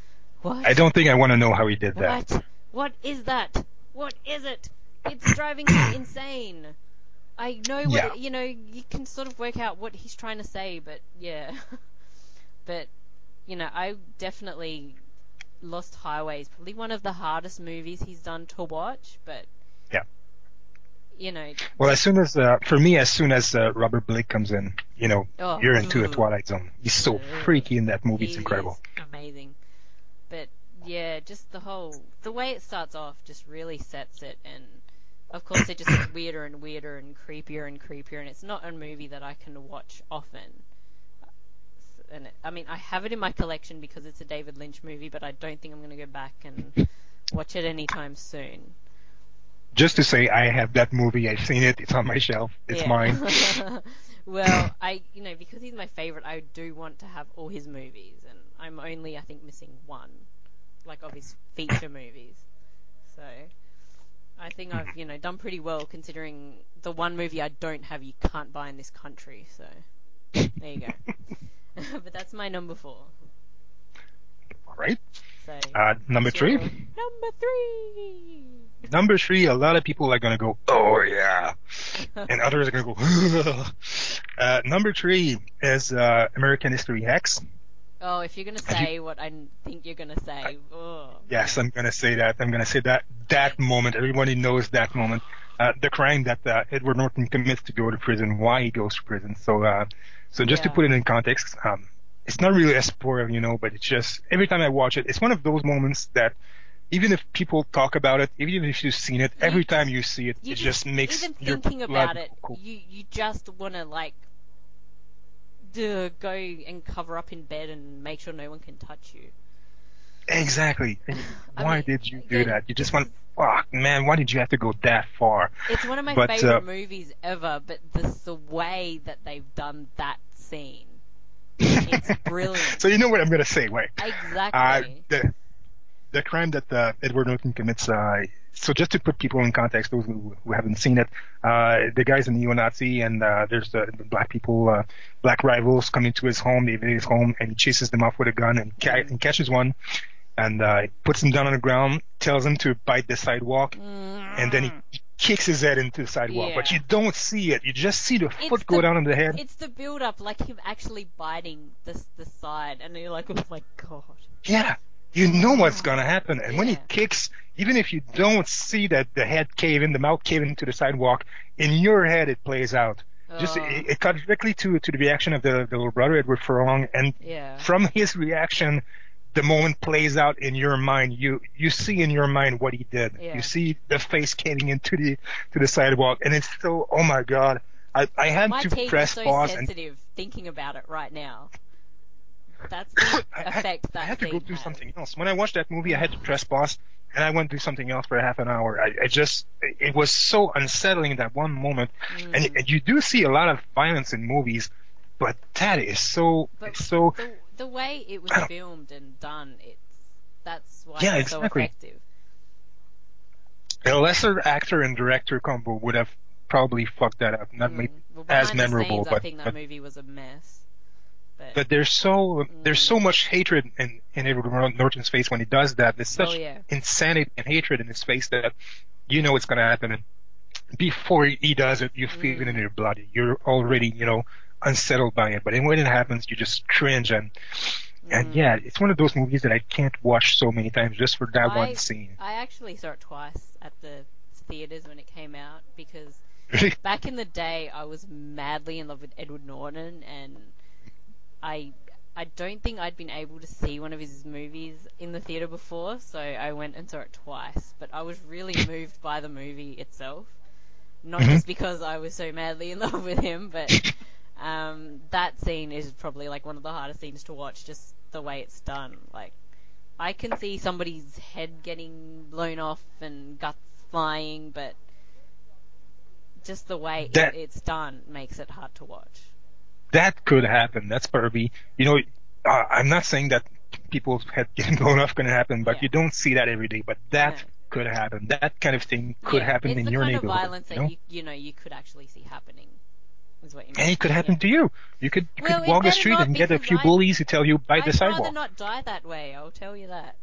What? I don't think I want to know how he did that. What? What is that? What is it? It's driving me insane. I know what Yeah. it, you know. You can sort of work out what he's trying to say, but yeah. But you know, I definitely Lost Highway is probably one of the hardest movies he's done to watch. But Yeah. you know, Well, as soon as uh, for me, as soon as uh, Robert Blake comes in, you know, oh, you're into the Twilight Zone. He's so freaky in that movie; it's he incredible. is amazing. But yeah, just the whole the way it starts off just really sets it, and of course it just gets weirder and weirder and creepier and creepier, and it's not a movie that I can watch often. And it, I mean, I have it in my collection because it's a David Lynch movie, but I don't think I'm going to go back and watch it anytime soon. Just to say, I have that movie. I've seen it. It's on my shelf. It's yeah. mine. Well, I, you know, because he's my favorite, I do want to have all his movies, and I'm only, I think, missing one, like of his feature movies. So I think I've, you know, done pretty well considering the one movie I don't have you can't buy in this country. So there you go. But that's my number four. All right. So Uh, number what's three. your number three. Number three. A lot of people are gonna go, "Oh yeah," and others are gonna go, "Ugh." Uh, number three is uh, American History X. Oh, if you're gonna Have you- say what I think you're gonna say, oh, Yes, man. I'm gonna say that. I'm gonna say that that moment. Everybody knows that moment. Uh, the crime that uh, Edward Norton commits to go to prison. Why he goes to prison. So, uh, so just to Yeah. put it in context, um, it's not really a spoiler, you know, but it's just every time I watch it, it's one of those moments that even if people talk about it, even if you've seen it, You every time just- you see it, You it just, just makes even your thinking blood about it, go cold. you you just wanna like, duh, go and cover up in bed and make sure no one can touch you. Exactly. And I why mean, did you do again, that? You just this want, is fuck, man, why did you have to go that far? it's one of my But favorite uh, movies ever, but this the way that they've done that scene, it's brilliant. so you know what I'm gonna say, wait. Uh, Exactly. the the crime that uh, Edward Norton commits. Uh, so just to put people in context, those who, who haven't seen it, uh, the guy's a neo-Nazi, and uh, there's uh, black people, uh, black rivals come into his home. They invade his home, and he chases them off with a gun and, ca- Mm. and catches one, and uh, puts him down on the ground, tells him to bite the sidewalk, and then he Mm. kicks his head into the sidewalk. But Yeah. you don't see it. You just see the It's foot go the down on the head. it's the build up, like him actually biting the the side, and you're like, oh my god. Yeah. You know what's Oh. gonna happen, and when he Yeah. kicks, even if you don't see that the head cave in, the mouth cave into the sidewalk, in your head it plays out. Just Oh. it, it cut directly to to the reaction of the, the little brother Edward Furlong, and Yeah. from his reaction, the moment plays out in your mind. You you see in your mind what he did. Yeah. You see the face caving into the to the sidewalk, and it's so, oh my god. I I had My to teeth are press so pause and sensitive thinking about it right now. That's the I had, effect I that had to go scene do has. something else. When I watched that movie, I had to press pause, and I went to do something else for half an hour. I, I just, it was so unsettling in that one moment. And, Mm. and you do see a lot of violence in movies, but that is so, But it's so, the the way it was I don't, filmed and done, it's that's why yeah, it's so exactly. effective. A lesser actor and director combo would have probably fucked that up. Not Mm. maybe Well, as behind the memorable, scenes, I but, think that but movie was a mess. But but there's so there's mm. so much hatred in in Edward Norton's face when he does that. There's Oh such yeah. insanity and hatred in his face that you know it's going to happen. And before he does it, you feel it in Mm. your blood. You're already, you know, unsettled by it. But then when it happens, you just cringe. And and Mm. yeah, it's one of those movies that I can't watch so many times just for that one I scene. I actually saw it twice at the theaters when it came out because back in the day I was madly in love with Edward Norton, and I I don't think I'd been able to see one of his movies in the theater before, so I went and saw it twice. But I was really moved by the movie itself, not Mhm. just because I was so madly in love with him, but um, that scene is probably like one of the hardest scenes to watch, just the way it's done. Like, I can see somebody's head getting blown off and guts flying, but just the way it, that it's done makes it hard to watch. that could happen. That's probably, you know, uh, I'm not saying that people's head getting blown off going to happen, but Yeah. you don't see that every day. But No. that could happen. That kind of thing could Yeah, happen it's in the your kind of neighborhood. violence You that know? you you know you could actually see happening is what you mean. And it could happen yeah. to you. You could you Well, could it walk the better street not, and get a because few I- bullies who tell you bite the I'd rather sidewalk. not die that way, I'll tell you that.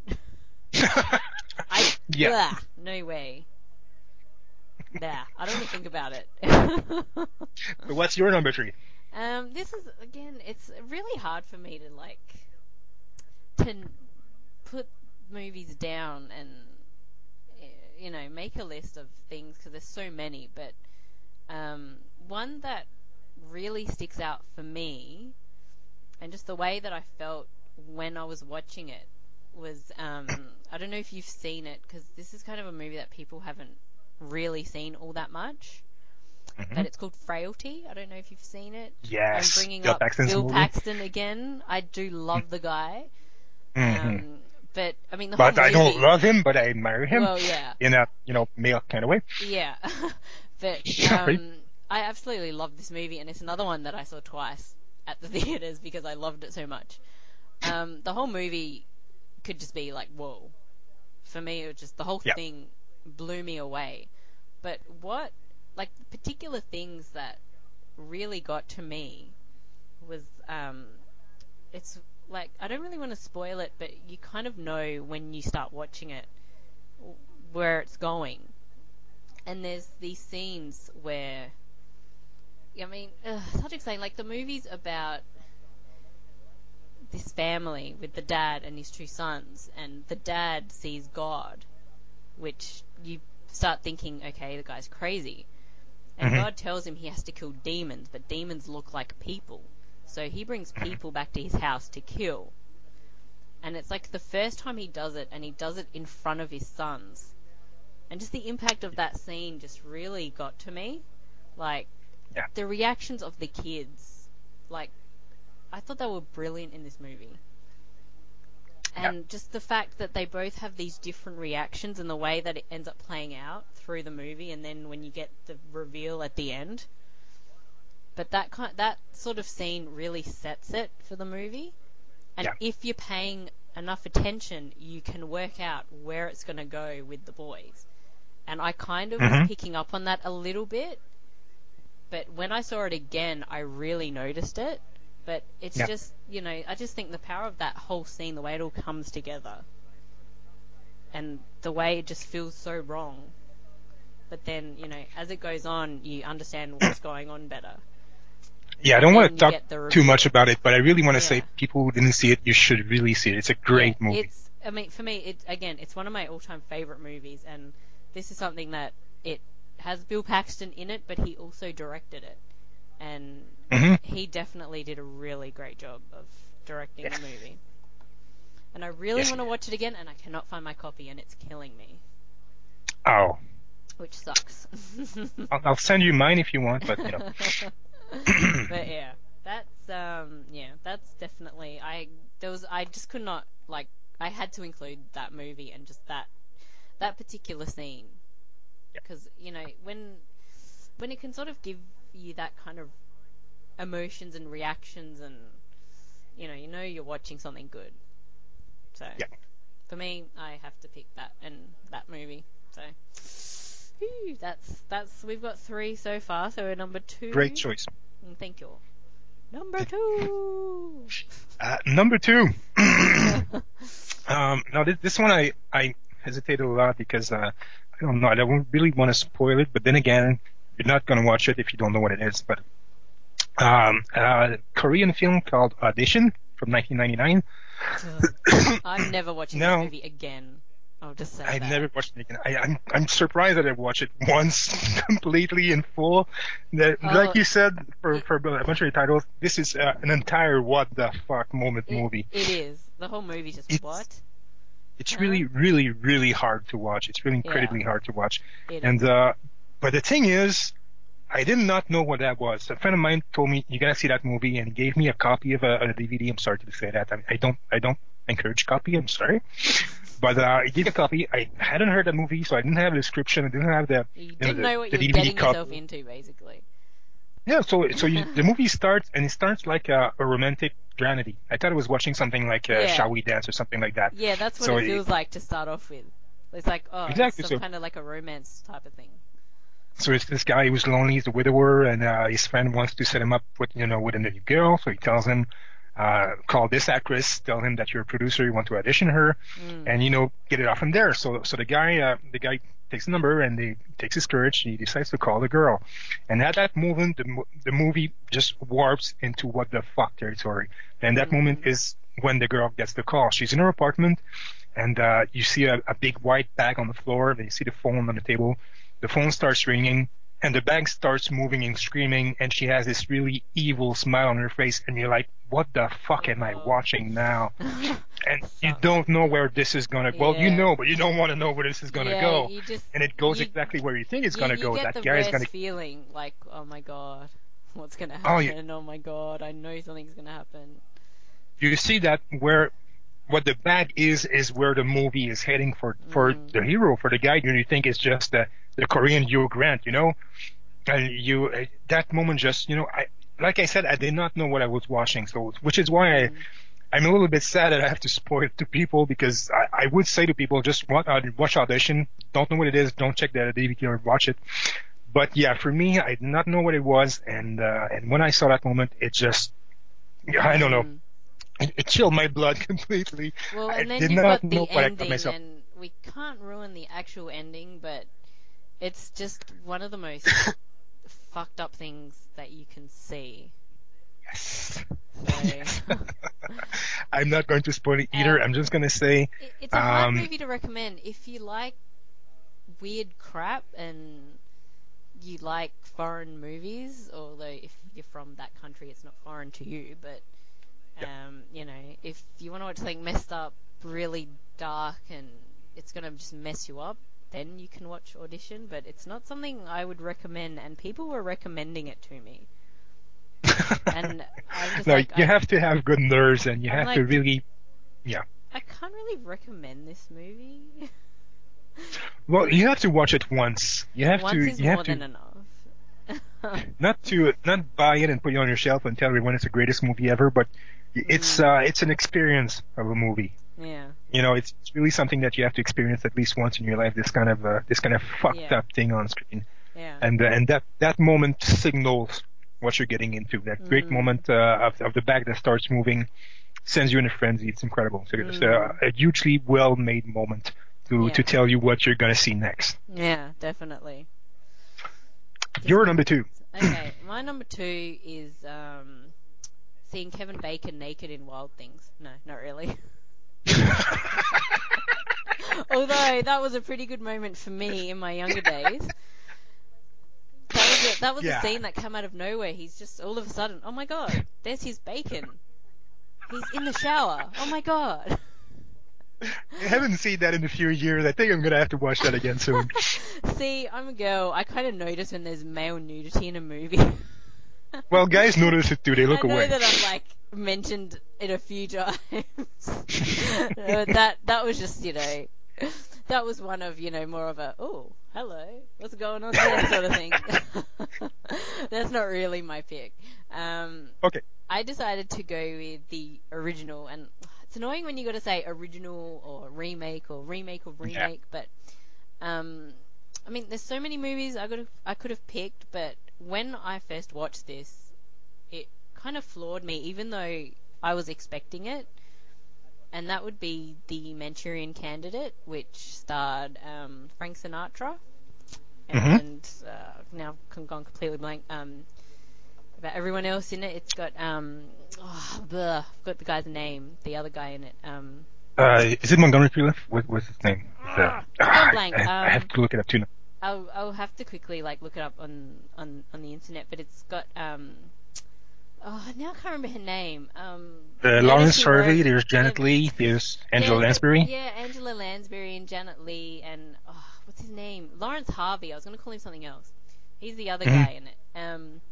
I, Yeah. ugh, no way. Nah, I don't want to think about it. So what's your number three? um, this is, again, it's really hard for me to, like, to put movies down and, you know, make a list of things, because there's so many, but um, one that really sticks out for me, and just the way that I felt when I was watching it, was, um, I don't know if you've seen it, because this is kind of a movie that people haven't really seen all that much, Mm-hmm. but it's called Frailty. I don't know if you've seen it. Yes. I'm bringing Bill up Paxton's Bill movie. Paxton again. I do love the guy. Mm-hmm. Um, but, I mean, the But whole I movie... don't love him, but I admire him. Well, yeah. In a, you know, male kind of way. Yeah. But, Sorry. um, I absolutely love this movie, and it's another one that I saw twice at the theaters because I loved it so much. Um, the whole movie could just be like, whoa. For me, it was just, the whole Yeah. thing blew me away. But what, like, particular things that really got to me was, um, it's like, I don't really want to spoil it, but you kind of know when you start watching it where it's going. And there's these scenes where, I mean, ugh, it's hard to explain. Like, the movie's about this family with the dad and his two sons, and the dad sees God, which you start thinking, okay, the guy's crazy. And Mm-hmm. God tells him he has to kill demons, but demons look like people. So he brings people back to his house to kill. And it's like the first time he does it, and he does it in front of his sons. And just the impact of that scene just really got to me. Like, Yeah. the reactions of the kids, like, I thought they were brilliant in this movie. And Yeah. just the fact that they both have these different reactions and the way that it ends up playing out through the movie, and then when you get the reveal at the end. But that kind, that sort of scene really sets it for the movie. And Yeah. if you're paying enough attention, you can work out where it's going to go with the boys. And I kind of Mm-hmm. was picking up on that a little bit. But when I saw it again, I really noticed it. But it's Yeah. just, you know, I just think the power of that whole scene, the way it all comes together, and the way it just feels so wrong. But then, you know, as it goes on, you understand what's going on better. Yeah, I And don't want then to you talk get the too reveal. much about it, but I really want to Yeah. say people who didn't see it, you should really see it. It's a great yeah, movie. It's, I mean, for me, it again, it's one of my all-time favorite movies, and this is something that it has Bill Paxton in it, but he also directed it. And Mm-hmm. he definitely did a really great job of directing Yes. the movie. And I really Yes, want to he watch it again, and I cannot find my copy, and it's killing me, Oh, which sucks. I'll, I'll send you mine if you want, but you know. But yeah, that's um, yeah, that's definitely I. There was I just could not like I had to include that movie and just that that particular scene, because you know when when it can sort of give you that kind of emotions and reactions, and you know you know you're watching something good. So Yeah. for me, I have to pick that and that movie. So whew, that's that's we've got three so far. So we're number two. Great choice. Mm, Thank you. Number two. Uh, number two. um, now this, this one I, I hesitated a lot because uh, I don't know. I don't really want to spoil it, but then again, you're not going to watch it if you don't know what it is. But um, a Korean film called Audition from nineteen ninety-nine. I'm never watching No. this movie again. I'll just say I've that. never watched it again. I, I'm I'm surprised that I watched it once completely in full. That, Oh, like you said, for it- for a bunch of your titles, this is uh, an entire what the fuck moment It, movie. it is. The whole movie just It's what? it's Huh? really really really hard to watch. It's really incredibly Yeah. hard to watch. It And is. uh, but the thing is, I did not know what that was. A friend of mine told me you gotta see that movie, and he gave me a copy of a, a D V D. I'm sorry to say that. I, I don't I don't encourage copy. I'm sorry. But uh, he gave me a copy. I hadn't heard the movie, so I didn't have the description. I didn't have the You you know, didn't the, know what the you were D V D getting cover. yourself into, basically. Yeah, so so you, the movie starts, and it starts like a, a romantic dramedy. I thought I was watching something like uh, Yeah. Shall We Dance or something like that. Yeah, that's what So it it- feels like to start off with. It's like, oh, Exactly, it's some so- kind of like a romance type of thing. So it's this guy who's lonely, he's a widower, and uh, his friend wants to set him up with, you know, with a new girl. So he tells him, uh, call this actress, tell him that you're a producer, you want to audition her, Mm. and, you know, get it off from there. So, so the guy, uh, the guy takes the number and he takes his courage. He decides to call the girl. And at that moment, the, mo- the movie just warps into what the fuck territory. And that moment Mm. is when the girl gets the call. She's in her apartment, and uh, you see a, a big white bag on the floor. Then you see the phone on the table. The phone starts ringing, and the bag starts moving and screaming, and she has this really evil smile on her face, and you're like, what the fuck am I Oh. watching now? And you Some, don't know where this is gonna. Well, you yeah. know, but you don't want to know where this is gonna Yeah, go, you just and it goes you exactly where you think it's you gonna you go. get That the guy is gonna. worst feeling, like, oh my god, what's gonna Oh, you, happen? Oh my god, I know something's gonna happen. you see that where what the bag is is where the movie is heading for for Mm. the hero, for the guy you you think is just the the Korean Hugh Grant, you know. And you uh, that moment just, you know, I like I said, I did not know what I was watching, so which is why I, Mm. I'm a little bit sad that I have to spoil it to people, because I, I would say to people, just watch, uh, watch Audition, don't know what it is, don't check the D V D or watch it. But yeah, for me, I did not know what it was, and uh, and when I saw that moment, it just, I don't know, Mm. it, it chilled my blood completely. Well, I and then did you've not got know the what I got ending, myself. and we can't ruin the actual ending, but it's just one of the most fucked up things that you can see. Yes. Yes. So, I'm not going to spoil it either. um, I'm just going to say, it, it's a hard um, movie to recommend if you like weird crap and you like foreign movies, although if you're from that country, it's not foreign to you, but, yeah. um, you know, if you want to watch something messed up, really dark, and it's going to just mess you up, then you can watch Audition, but it's not something I would recommend, and people were recommending it to me. And I'm just No, like, you I, have to have good nerves, and you I'm have to like, really, yeah. I can't really recommend this movie. Well, you have to watch it once. You have to, Once is you have more than to, enough. not to, not buy it and put it on your shelf and tell everyone it's the greatest movie ever, but it's, Mm, uh, it's an experience of a movie. yeah, You know, it's, it's really something that you have to experience at least once in your life. This kind of, uh, this kind of fucked yeah, up thing on screen. yeah. and uh, and that that moment signals what you're getting into. That great Mm, moment uh, of of the bag that starts moving sends you in a frenzy. It's incredible. So it's uh, mm, a hugely well made moment to yeah, to tell you what you're gonna see next. yeah, definitely. Just Your makes number two. sense. Okay, my number two is um, seeing Kevin Bacon naked in Wild Things. No, not really. Although that was a pretty good moment for me in my younger days. That was a, that was a Yeah, scene that came out of nowhere. He's just all of a sudden, oh my god, there's his bacon. He's in the shower. Oh my god. I haven't seen that in a few years. I think I'm gonna have to watch that again soon. See, I'm a girl. I kind of notice when there's male nudity in a movie. Well, guys notice it too. They I look know away. that I've like mentioned it a few times. Uh, that that was just, you know, that was one of, you know, more of a, oh, hello, what's going on there sort of thing. That's not really my pick. Um, Okay. I decided to go with the original, and it's annoying when you got to say original or remake or remake or Yeah. remake, but um, I mean, there's so many movies I could have I could have picked, but when I first watched this, it kind of floored me, even though I was expecting it. And that would be The Manchurian Candidate, which starred um, Frank Sinatra, Mm-hmm. and uh, now I've gone completely blank. Um, about everyone else in it, it's got um, oh, bleh, I've got the guy's name, the other guy in it. Um, Uh, is it Montgomery Clift? What, what's his name? It's, uh, ah, I've gone ah, blank. I, I have Um, to look it up too. I'll I'll have to quickly like look it up on on, on the internet, but it's got um. Oh, now I can't remember her name. Um, Uh, Murder Lawrence She Harvey, Wrote. there's Yeah, Janet Leigh, there's yeah, Angela it's got Lansbury. yeah Angela Lansbury and Janet Leigh and oh, what's his name? Lawrence Harvey. I was gonna call him something else. He's the other Mm-hmm. guy in it. Um,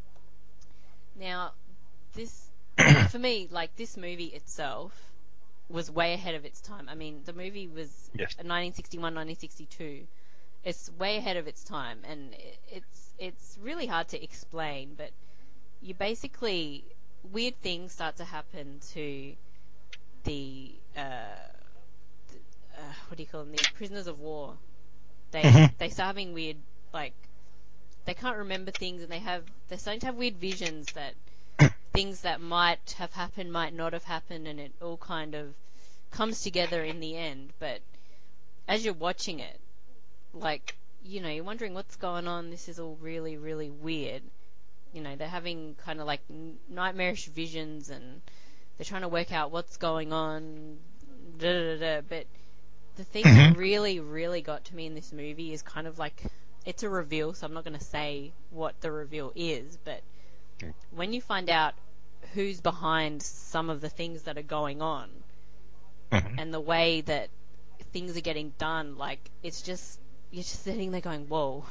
now this for me, like this movie itself was way ahead of its time. I mean, the movie was Yes. nineteen sixty-one, nineteen sixty-two. It's way ahead of its time, and it's it's really hard to explain. But you basically weird things start to happen to the uh, uh, what do you call them? The prisoners of war. They Mm-hmm. they start having weird like they can't remember things, and they have they're starting to have weird visions that things that might have happened might not have happened, and it all kind of comes together in the end. But as you're watching it, like, you know, you're wondering what's going on. This is all really, really weird. You know, they're having kind of like nightmarish visions, and they're trying to work out what's going on. Da, da, da, da. But the thing Mm-hmm. that really, really got to me in this movie is kind of like, it's a reveal, so I'm not going to say what the reveal is, but when you find out who's behind some of the things that are going on, Mm-hmm. and the way that things are getting done, like, it's just, you're just sitting there going, whoa,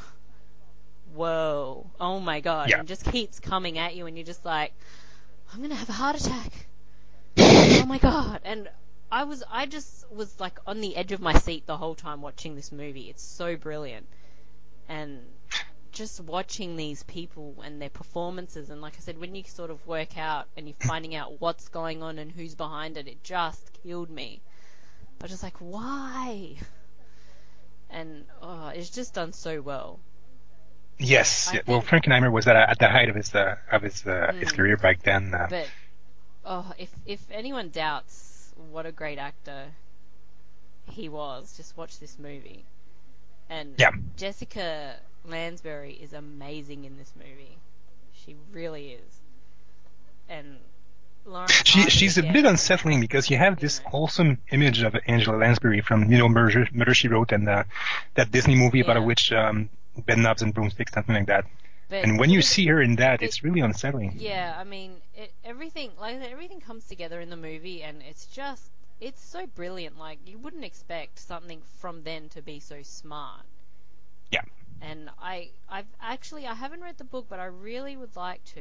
whoa, oh my god, Yeah. and it just keeps coming at you, and you're just like, I'm going to have a heart attack. Oh my god. And I was, I just was like on the edge of my seat the whole time watching this movie. It's so brilliant. And just watching these people and their performances, and like I said, when you sort of work out and you're finding out what's going on and who's behind it, it just killed me. I was just like, why? And oh, it's just done so well. Yes. I Yeah. Well, think- Frankenheimer was at, at the height of his uh, of his uh, his Mm. career back then. Uh, But oh, if if anyone doubts what a great actor he was, just watch this movie. And Yeah. Jessica Lansbury is amazing in this movie. She really is. And Lauren She Harvey she's a again, bit unsettling because you have this you know. wholesome image of Angela Lansbury from, you know, Murder, Murder She Wrote, and uh, that Disney movie about Yeah. a witch, um, Bed Knobs and Broomsticks, something like that. But And when you with- see her in that, but- it's really unsettling. Yeah, I mean, it, everything like I said, everything comes together in the movie, and it's just it's so brilliant. Like, you wouldn't expect something from them to be so smart. Yeah. And I I've actually I haven't read the book, but I really would like to.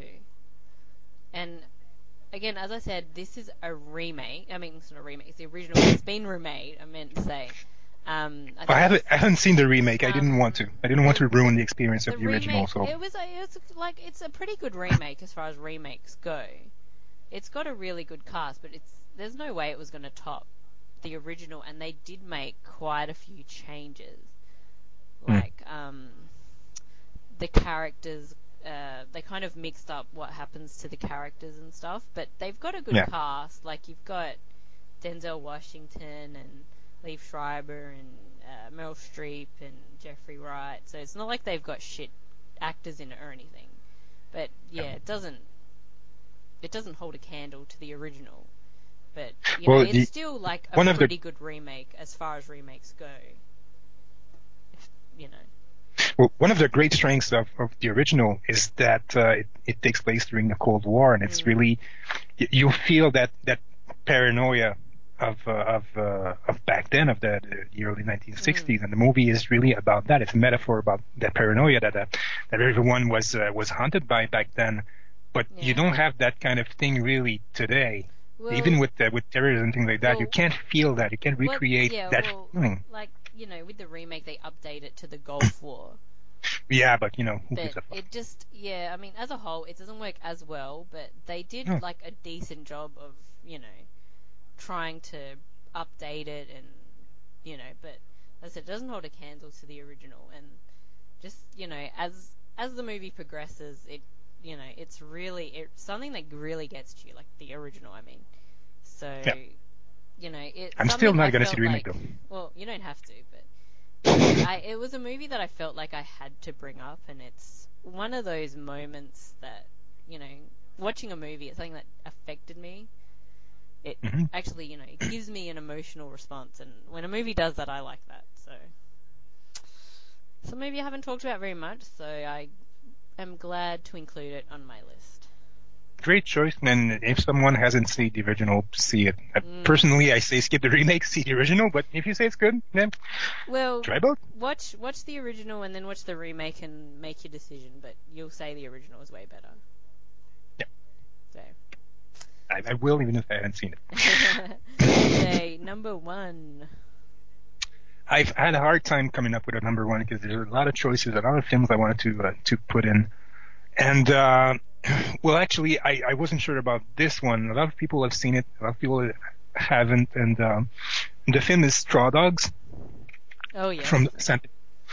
And again, as I said, this is a remake. I mean, it's not a remake. It's the original. It's been remade. I meant to say. Um, I, I think haven't I haven't seen the remake. I didn't Um, want to. I didn't want the- to ruin the experience the of the original. remake. So It was a, it's like it's a pretty good remake as far as remakes go. It's got a really good cast, but it's there's no way it was going to top the original, and they did make quite a few changes. Like um, the characters, uh, they kind of mixed up what happens to the characters and stuff, but they've got a good Yeah. cast. Like, you've got Denzel Washington and Liev Schreiber and uh, Meryl Streep and Jeffrey Wright. So it's not like they've got shit actors in it or anything. But yeah, it doesn't it doesn't hold a candle to the original. But you Well, know, it's the- still like a one of the- pretty good remake as far as remakes go. If, you know. well, one of the great strengths of, of the original is that uh, it, it takes place during the Cold War, and it's Mm. really you, you feel that that paranoia of uh, of uh, of back then, of the, the early nineteen sixties, Mm. and the movie is really about that. It's a metaphor about that paranoia that uh, that everyone was uh, was haunted by back then. But Yeah. you don't have that kind of thing really today. Well, Even with uh, with terrorism and things like that, you well, can't feel that. You can't well, recreate yeah, that well, feeling. like, you know, with the remake, they update it to the Gulf War. Yeah, but you know, who But gives a fuck? it just, yeah, I mean, as a whole, it doesn't work as well, but they did, No. like, a decent job of, you know, trying to update it and, you know, but as I said, it doesn't hold a candle to the original, and just, you know, as as the movie progresses, it, you know, it's really, it's something that really gets to you, like the original, I mean. So, Yeah. you know, it's I'm something still not I gonna see felt the remake like, though. well, you don't have to, but I, it was a movie that I felt like I had to bring up, and it's one of those moments that, you know, watching a movie, it's something that affected me. It hmm actually, you know, it gives me an emotional response, and when a movie does that, I like that. So, it's a movie I haven't talked about very much, so I am glad to include it on my list. Great choice. And if someone hasn't seen the original, see it. Uh, Mm. Personally, I say skip the remake, see the original. But if you say it's good, then Well, try both. watch watch the original and then watch the remake and make your decision, but you'll say the original is way better. Yeah. So. I, I will, even if I haven't seen it. Okay, number one. I've had a hard time coming up with a number one because there's a lot of choices, a lot of films I wanted to uh, to put in. And uh, well, actually, I, I wasn't sure about this one. A lot of people have seen it. A lot of people haven't. And um, the film is Straw Dogs Oh yeah. from San.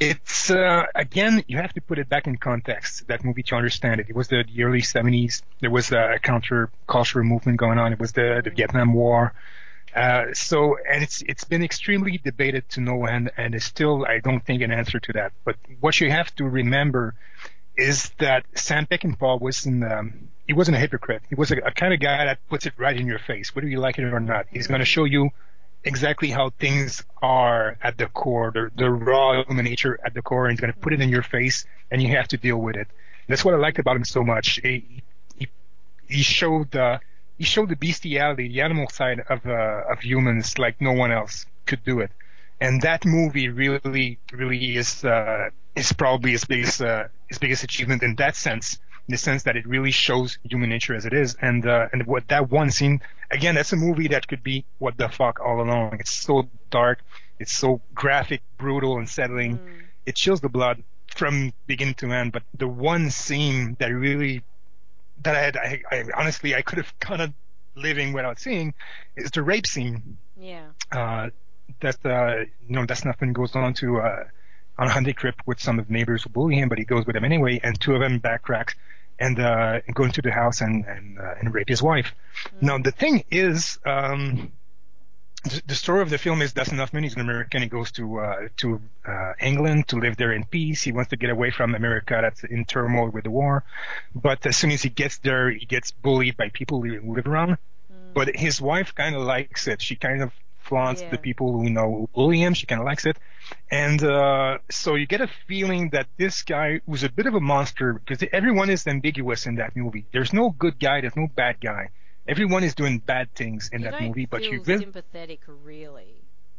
It's uh, again, you have to put it back in context. That movie to understand it. It was the, the early seventies. There was a counter cultural movement going on. It was the the Mm. Vietnam War. Uh, so, and it's it's been extremely debated to no end, and it's still, I don't think, an answer to that. But what you have to remember is that Sam Peckinpah wasn't um, he wasn't a hypocrite. He was a, a kind of guy that puts it right in your face, whether you like it or not. He's going to Mm. show you exactly how things are at the core, the, the raw human nature at the core, and he's going to put it in your face, and you have to deal with it. That's what I liked about him so much. He, he, he showed uh, he showed the bestiality, the animal side of uh, of humans like no one else could do it. And that movie really, really is uh, is probably his biggest uh, his biggest achievement in that sense, in the sense that it really shows human nature as it is. And uh, and what that one scene, again, that's a movie that could be what the fuck all along. It's so dark, it's so graphic, brutal, and settling. Mm. It chills the blood from beginning to end. But the one scene that really that I had, I, I honestly I could have kind of living without seeing is the rape scene. Yeah. Uh, that uh, you know, that's nothing goes on to uh, on a hunting trip with some of the neighbors who bully him, but he goes with them anyway, and two of them backtracks and uh, go into the house and and, uh, and rape his wife. Mm. Now the thing is, um, the, the story of the film is Dustin Hoffman. He's an American. He goes to uh, to uh, England to live there in peace. He wants to get away from America that's in turmoil with the war. But as soon as he gets there, he gets bullied by people who live around. Mm. But his wife kind of likes it. She kind of flaunts Yeah. the people who know who bully him. She kind of likes it. And uh, so you get a feeling that this guy who's a bit of a monster, because everyone is ambiguous in that movie. There's no good guy. There's no bad guy. Everyone is doing bad things in You that don't movie, but you feel really, sympathetic, really.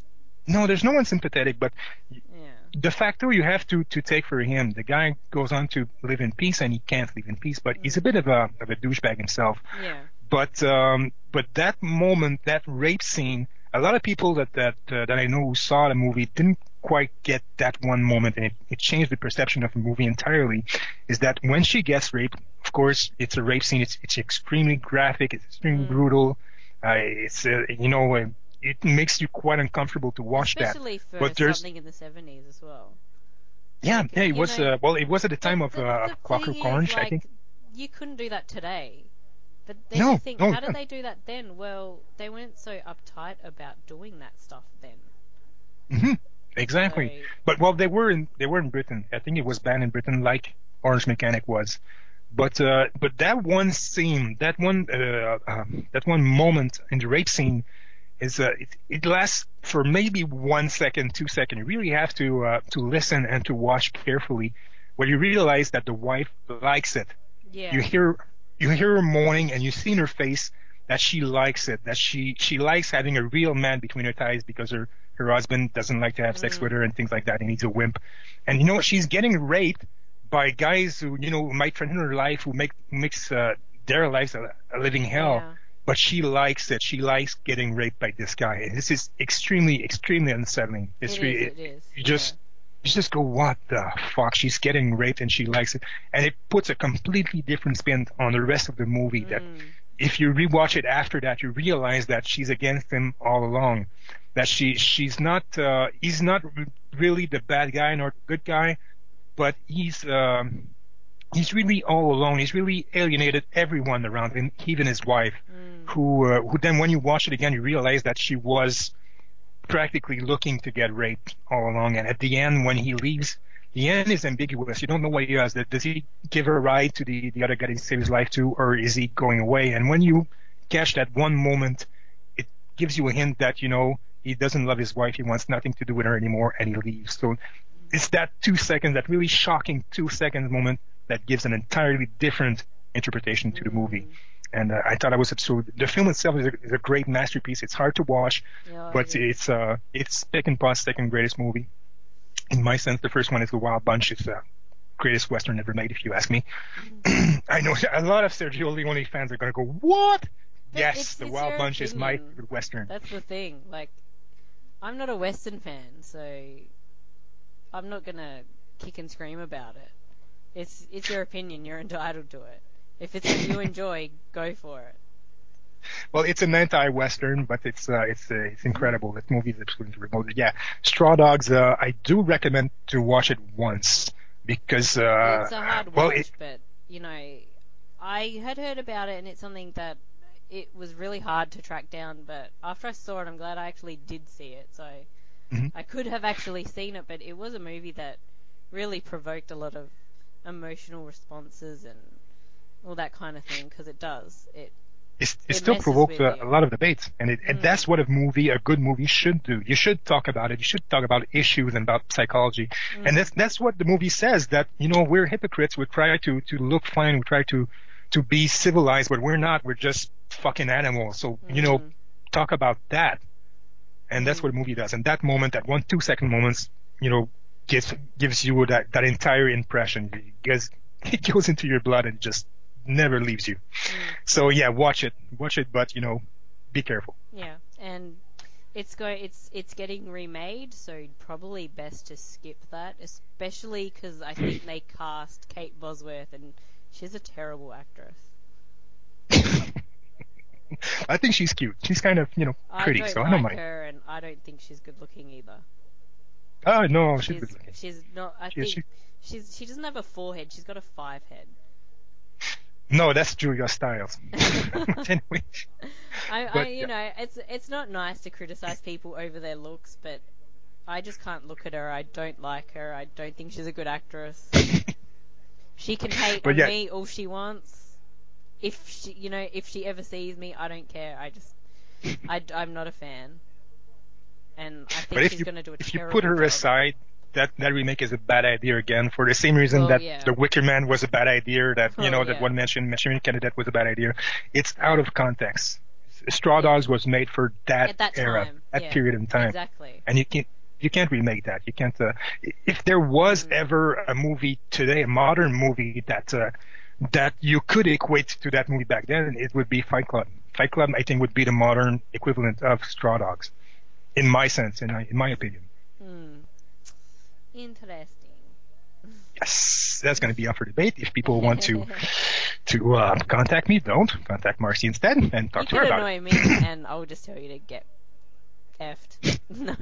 no, there's no one sympathetic, but Yeah. the factor you have to, to take for him, the guy goes on to live in peace and he can't live in peace, but he's a Mm. bit of a, of a douchebag himself. Yeah. But um, but that moment, that rape scene, a lot of people that that uh, that I know who saw the movie didn't quite get that one moment, and it, it changed the perception of the movie entirely. Is that when she gets raped, of course, it's a rape scene. It's it's extremely graphic. It's extremely Mm. brutal. Uh, it's uh, you know uh, it makes you quite uncomfortable to watch that. Especially for But there's something in the seventies as well. yeah, Like, yeah, it you was know, uh, well, it was at the but time of the, uh, the of thing Clockwork is, Orange, I like, think. you couldn't do that today. But then you No, think, no, how did they do that then? Well, they weren't so uptight about doing that stuff then. hmm Exactly. So, But well, they were in they were in Britain. I think it was banned in Britain, like Orange Mechanic was. But uh, but that one scene, that one uh, um, that one moment in the rape scene is uh, it, it lasts for maybe one second, two seconds. You really have to uh, to listen and to watch carefully, where you realize that the wife likes it. You yeah. hear you hear her moaning, and you see in her face that she likes it, that she she likes having a real man between her thighs because her her husband doesn't like to have sex with Mm. her and things like that, and he's a wimp. And you know she's getting raped by guys who you know might threaten her life, who make who makes uh, their lives a, a living hell. Yeah. But she likes it. She likes getting raped by this guy. And this is extremely, extremely unsettling. It's It is, really, it is. you Yeah. just you just go, what the fuck? She's getting raped and she likes it. And it puts a completely different spin on the rest of the movie that Mm. if you rewatch it after that, you realize that she's against him all along. That she she's not uh, he's not really the bad guy nor the good guy, but he's um, he's really all alone. He's really alienated everyone around him, even his wife, Mm. who uh, who then when you watch it again, you realize that she was practically looking to get raped all along. And at the end, when he leaves, the end is ambiguous. You don't know what he does. Does he give her a ride to the, the other guy to save his life to, or is he going away? And when you catch that one moment, it gives you a hint that, you know, he doesn't love his wife. He wants nothing to do with her anymore, and he leaves. So it's that two seconds, that really shocking two seconds moment that gives an entirely different interpretation to the movie. Mm. And uh, I thought I was so the film itself is a, is a great masterpiece. It's hard to watch, Yeah, it but is. it's uh it's Peckinpah's second greatest movie. In my sense, the first one is The Wild Bunch. It's the greatest western ever made, if you ask me. Mm. I know a lot of Sergio Leone fans are gonna go, "What?" But Yes, it's The it's Wild your Bunch is my opinion. favorite western. That's the thing. Like, I'm not a Western fan, so I'm not gonna kick and scream about it. It's it's your opinion. You're entitled to it. If it's what you enjoy, go for it. Well, it's an anti-western, but it's uh, it's uh, it's incredible. That movie is absolutely remote. Yeah, Straw Dogs. Uh, I do recommend to watch it once because uh, It's a hard well, it, watch, but you know, I had heard about it, and it's something that it was really hard to track down. But after I saw it, I'm glad I actually did see it. So mhm. I could have actually seen it, but it was a movie that really provoked a lot of emotional responses and all that kind of thing, because it does. It It, it it still messes provokes with a, you. a lot of debates, and, it, and Mm, that's what a movie, a good movie, should do. You should talk about it. You should talk about issues and about psychology, and mm, that's that's what the movie says. That you know we're hypocrites. We try to to look fine. We try to to be civilized, but we're not. We're just fucking animals. So you know, mm, talk about that, and that's what mm, the movie does. And that moment, that one two second moments, you know, gives gives you that that entire impression. It goes it goes into your blood and just never leaves you. mm. So yeah, watch it, watch it, but you know, be careful. Yeah, and it's go it's it's getting remade, so probably best to skip that, especially because I think they cast Kate Bosworth, and she's a terrible actress. I think she's cute. She's kind of you know I pretty, don't so I don't like mind. her, and I don't think she's good looking either. Oh no, she's good She's looking. she's not. I She is. think She. she's she doesn't have a forehead. She's got a five head. No, that's Julia Stiles. Anyway, I, I, but you yeah. know, it's it's not nice to criticize people over their looks, but I just can't look at her. I don't like her. I don't think she's a good actress. She can hate But on yeah, me all she wants. If she, you know, if she ever sees me, I don't care. I just, I, I'm not a fan, and I but think if she's you going to do a if you put terrible her job. aside, that that remake is a bad idea again for the same reason Well, that yeah. the Wicker Man was a bad idea. That you Oh, know that yeah. one mentioned Mission Candidate was a bad idea. It's out Yeah. of context. Straw Yeah. Dogs was made for that At that era, time. that Yeah. period in time, Exactly. and you can't you can't remake that. You can't. Uh, if there was Mm. ever a movie today, a modern movie that uh, that you could equate to that movie back then, it would be Fight Club. Fight Club, I think, would be the modern equivalent of Straw Dogs, in my sense, in my, in my opinion. Mm. Interesting. Yes, that's going to be up for debate. If people want to to uh, contact me, don't contact Marcy instead and You talk to her could about annoy me, it. and I'll just tell you to get effed. No.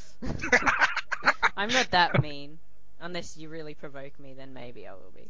I'm not that mean. Unless you really provoke me, then maybe I will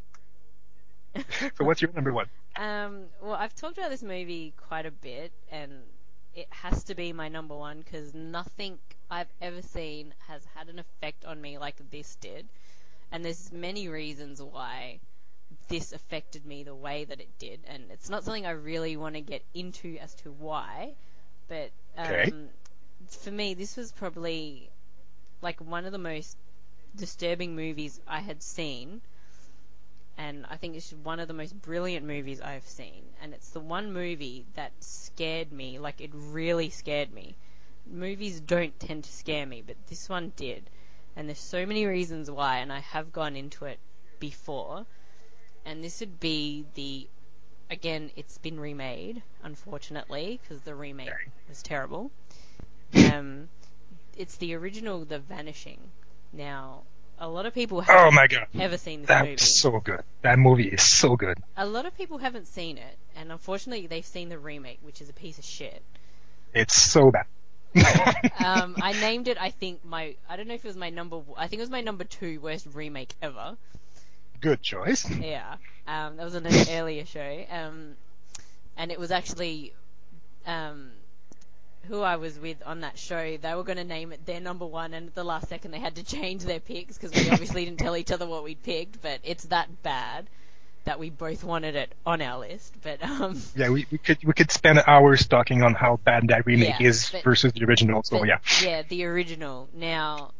be. So, what's your number one? Um, well, I've talked about this movie quite a bit, and it has to be my number one because nothing I've ever seen has had an effect on me like this did. And there's many reasons why this affected me the way that it did, and it's not something I really want to get into as to why, but Okay. um, for me, this was probably like one of the most disturbing movies I had seen, and I think it's one of the most brilliant movies I've seen, and it's the one movie that scared me, like it really scared me. Movies don't tend to scare me, but this one did, and there's so many reasons why, and I have gone into it before, and this would be the, again, it's been remade, unfortunately, because the remake Okay. was terrible. Um, it's the original The Vanishing. Now, a lot of people Oh haven't my god, ever seen this that was movie. so good. That movie is so good. A lot of people haven't seen it, and unfortunately, they've seen the remake, which is a piece of shit. It's so bad. Um, I named it, I think, my, I don't know if it was my number, I think it was my number two worst remake ever. Good choice. Yeah. Um, that was on an earlier show. Um, and it was actually, um, who I was with on that show, they were going to name it their number one, and at the last second they had to change their picks because we obviously didn't tell each other what we'd picked, but it's that bad that we both wanted it on our list. But um, Yeah, we, we could we could spend hours talking on how bad that remake yeah, is but versus the original. So but yeah. yeah, the original. Now,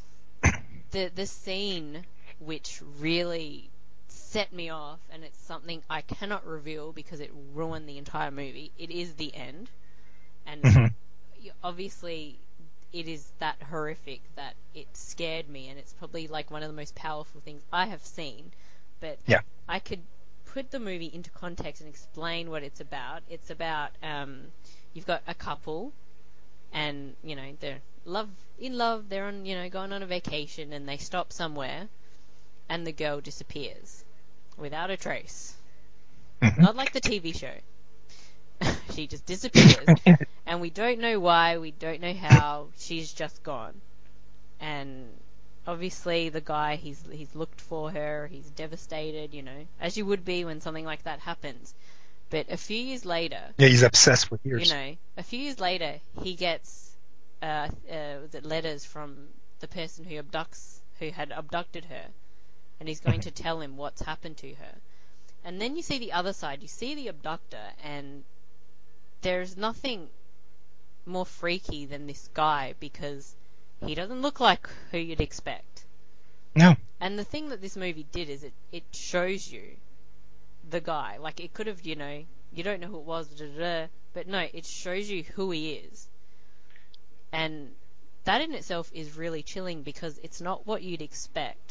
the the scene which really set me off, and it's something I cannot reveal because it ruined the entire movie. It is the end, and Mhm. obviously it is that horrific that it scared me, and it's probably like one of the most powerful things I have seen. But Yeah. I could put the movie into context and explain what it's about. It's about um, you've got a couple, and you know they're love in love. They're on you know going on a vacation, and they stop somewhere, and the girl disappears without a trace. Mhm. Not like the T V show. She just disappears. And we don't know why, we don't know how, she's just gone. And obviously the guy, he's he's looked for her, he's devastated, you know, as you would be when something like that happens. But a few years later... Yeah, he's obsessed with years. You know, a few years later, he gets uh, uh, was it letters from the person who abducts, who had abducted her, and he's going to tell him what's happened to her. And then you see the other side. You see the abductor, and there's nothing more freaky than this guy, because he doesn't look like who you'd expect. No. And the thing that this movie did is it, it shows you the guy. Like, it could have, you know, you don't know who it was, da, da, da, but no, it shows you who he is. And that in itself is really chilling, because it's not what you'd expect.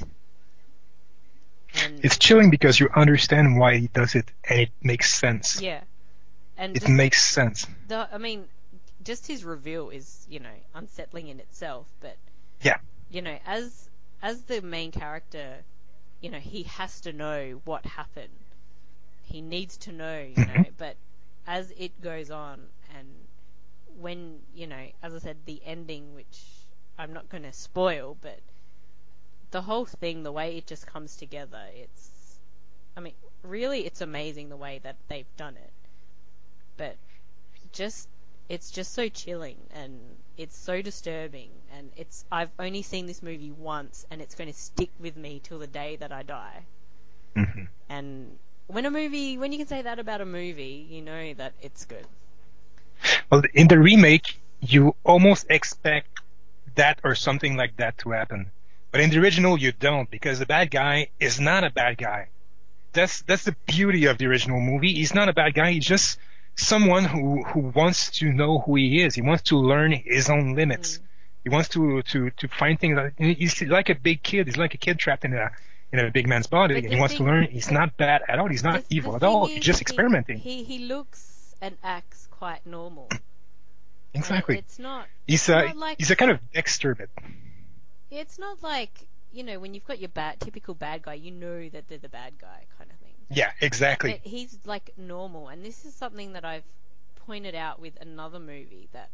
And it's chilling because you understand why he does it, and it makes sense. Yeah. And it just, makes sense. The, I mean, just his reveal is, you know, unsettling in itself, but, yeah, you know, as as the main character, you know, he has to know what happened. He needs to know, you mm-hmm. know, but as it goes on, and when, you know, as I said, the ending, which I'm not going to spoil, but the whole thing, the way it just comes together, it's, I mean, really, it's amazing the way that they've done it. But just, it's just so chilling, and it's so disturbing, and it's, I've only seen this movie once, and it's going to stick with me till the day that I die. Mm-hmm. And when a movie, when you can say that about a movie, you know that it's good. Well, in the remake, you almost expect that or something like that to happen. But in the original, you don't, because the bad guy is not a bad guy. That's that's the beauty of the original movie. He's not a bad guy. He's just someone who, who wants to know who he is. He wants to learn his own limits. Mm. He wants to, to, to find things. That, he's like a big kid. He's like a kid trapped in a in a big man's body. And he wants thing, to learn. He's not bad at all. He's not the, evil the at all. Is, He's just experimenting. He, he, he looks and acts quite normal. Exactly. It, it's not. He's it's a not like, he's a kind of Dexter bit. It's not like, you know, when you've got your bad typical bad guy, you know that they're the bad guy kind of thing. Yeah, exactly. But he's like normal, and this is something that I've pointed out with another movie that,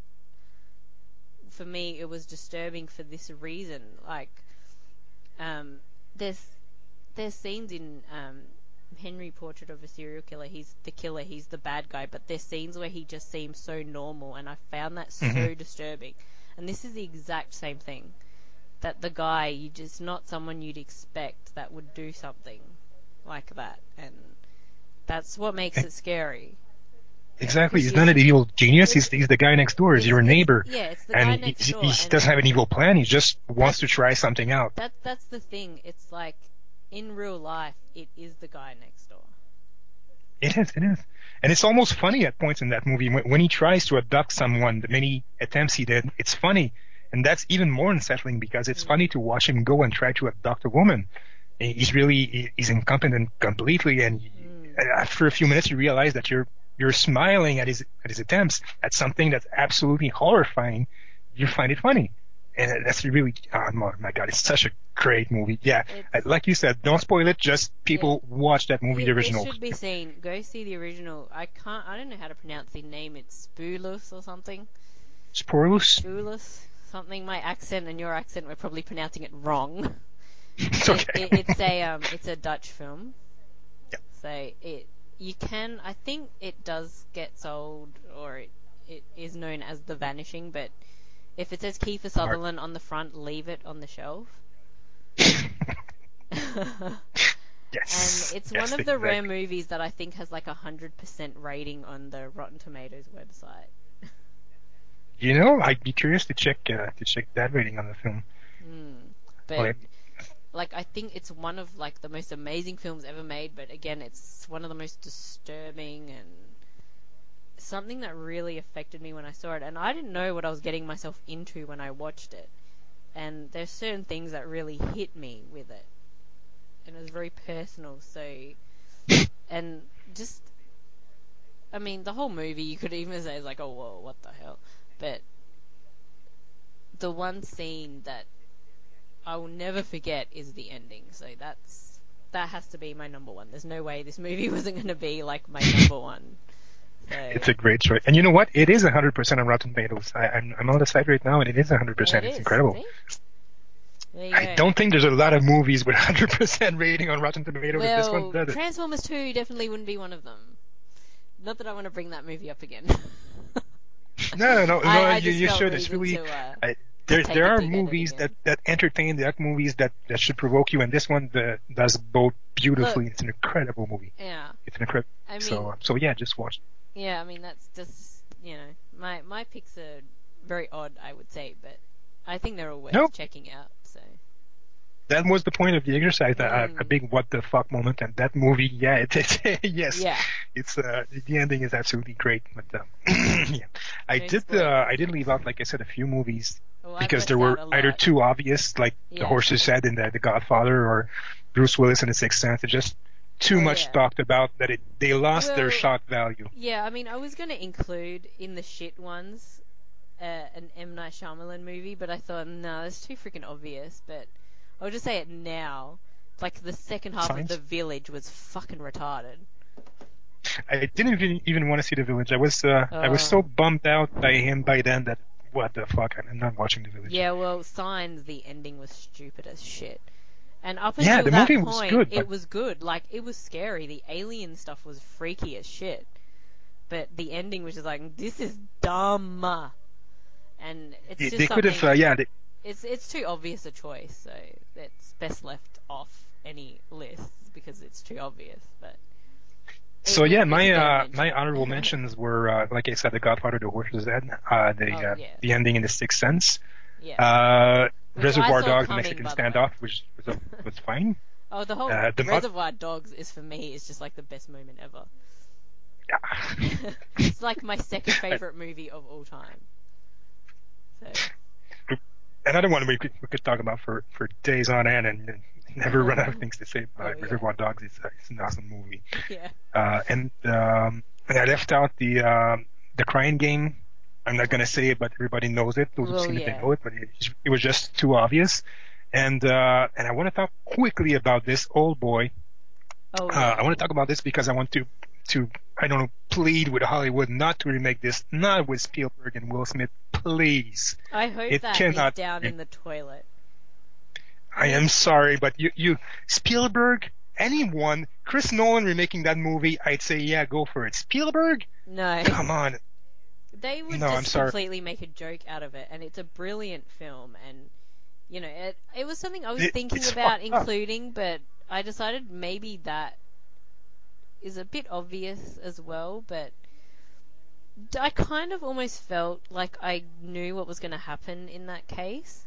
for me, it was disturbing for this reason. Like, um, there's there's scenes in um, Henry Portrait of a Serial Killer. He's the killer, he's the bad guy, but there's scenes where he just seems so normal, and I found that mm-hmm. so disturbing. And this is the exact same thing. That the guy, you just not someone you'd expect that would do something like that, and that's what makes it scary. Exactly, he's not an evil genius. He's he's the guy next door. He's your neighbor. Yeah, it's the and guy next he, door. He doesn't have an evil plan. He just wants to try something out. That that's the thing. It's like in real life, it is the guy next door. It is. It is, and it's almost funny at points in that movie when, when he tries to abduct someone. The many attempts he did, it's funny. And that's even more unsettling because it's mm. funny to watch him go and try to abduct a woman. He's really, he's incompetent completely. And mm. after a few minutes, you realize that you're, you're smiling at his, at his attempts at something that's absolutely horrifying. You find it funny. And that's really, oh my God, it's such a great movie. Yeah. It's, like you said, don't spoil it. Just people yeah. watch that movie, it, the original. It should be seen. Go see the original. I can't, I don't know how to pronounce the name. It's Spulus or something. Sporulus? Spulus. Something. My accent and your accent, we're probably pronouncing it wrong. It's okay. It, it, it's a um, it's a Dutch film. Yeah. So it, you can, I think it does get sold, or it, it is known as The Vanishing. But if it says Kiefer Sutherland on the front, leave it on the shelf. Yes. And it's yes, one of the exactly. rare movies that I think has like a hundred percent rating on the Rotten Tomatoes website. You know, I'd be curious to check uh, to check that rating on the film. Mm. But okay. like, I think it's one of like the most amazing films ever made. But again, it's one of the most disturbing and something that really affected me when I saw it. And I didn't know what I was getting myself into when I watched it. And there's certain things that really hit me with it, and it was very personal. So, and just, I mean, the whole movie you could even say is like, oh, whoa, what the hell? But the one scene that I will never forget is the ending. So that's that has to be my number one. There's no way this movie wasn't going to be like my number one. So, It's a great choice. And you know what? It is one hundred percent on Rotten Tomatoes. I, I'm, I'm on the site right now, and it is one hundred percent. it It's is. incredible. See? There you I go. don't think there's a lot of movies with one hundred percent rating on Rotten Tomatoes. If this one Well, does it. Transformers two definitely wouldn't be one of them. Not that I want to bring that movie up again. No, no, no, no. I, I you, just you felt should. It's reason really. to uh, I, there, take there a are dig at it movies again. that, that entertain. There are movies that, that should provoke you, and this one the, does both beautifully. Look, it's an incredible movie. yeah. It's an incredible. I mean, so, so yeah, just watch. Yeah, I mean that's just you know my my picks are very odd, I would say, but I think they're all worth Nope. checking out. So That was the point of the exercise. Mm. A, a big what the fuck moment, and that movie, yeah, it, it's yes, yeah, it's uh, the ending is absolutely great. But um, yeah, I No did uh, spoilers. I did leave out, like I said, a few movies well, I've because left there were out a either lot. too obvious, like Yeah. the horses said in the, the Godfather, or Bruce Willis in The Sixth Sense. It's just too Oh, much yeah. talked about that it they lost Well, their shock value. Yeah, I mean I was gonna include in the shit ones uh, an M Night Shyamalan movie, but I thought no, that's too freaking obvious. But I'll just say it now. Like the second half Signs? of The Village was fucking retarded. I didn't even even want to see The Village. I was uh, I was so Oh. bummed out by him by then that what the fuck, I'm not watching The Village. Yeah, well, Signs, the ending was stupid as shit. And up Yeah, until the that movie point, was good, it but was good. Like, it was scary. The alien stuff was freaky as shit. But the ending was just like, this is dumb. And it's they, just they could something... have uh, yeah. They, It's it's too obvious a choice, so it's best left off any lists because it's too obvious. But So it, yeah, it was a my better uh, mention. my honorable mentions were uh, like I said, The Godfather, The Horse's Head, uh, the Oh, uh, yeah. the ending in The Sixth Sense, Yeah. uh, Which I Reservoir saw Dogs, The coming, Mexican by the way. Standoff, which was was fine. Oh, the whole Uh, the mo- Reservoir Dogs is for me is just like the best moment ever. yeah. It's like my second favorite movie of all time. So Another one we could we could talk about for, for days on end and, and never run out of things to say about Oh, yeah. Reservoir Dogs. It's, uh, it's an awesome movie. yeah. Uh, and um, and I left out the um, the Crying Game. I'm not gonna say it, but everybody knows it. Those who've Well, seen it, they yeah. know it. But it, it was just too obvious. And uh, and I want to talk quickly about this Old Boy. Oh, Uh, yeah. I want to talk about this because I want to to I don't know plead with Hollywood not to remake this, not with Spielberg and Will Smith, please. I hope It that cannot is down be. in the toilet. I am sorry, but you, you, Spielberg, anyone, Chris Nolan remaking that movie, I'd say, yeah, go for it. Spielberg? No. Come on. They would No, I'm just sorry. completely make a joke out of it, and it's a brilliant film, and, you know, it, it was something I was It, thinking it's about fucked up. including, but I decided maybe that is a bit obvious as well, but I kind of almost felt like I knew what was going to happen in that case.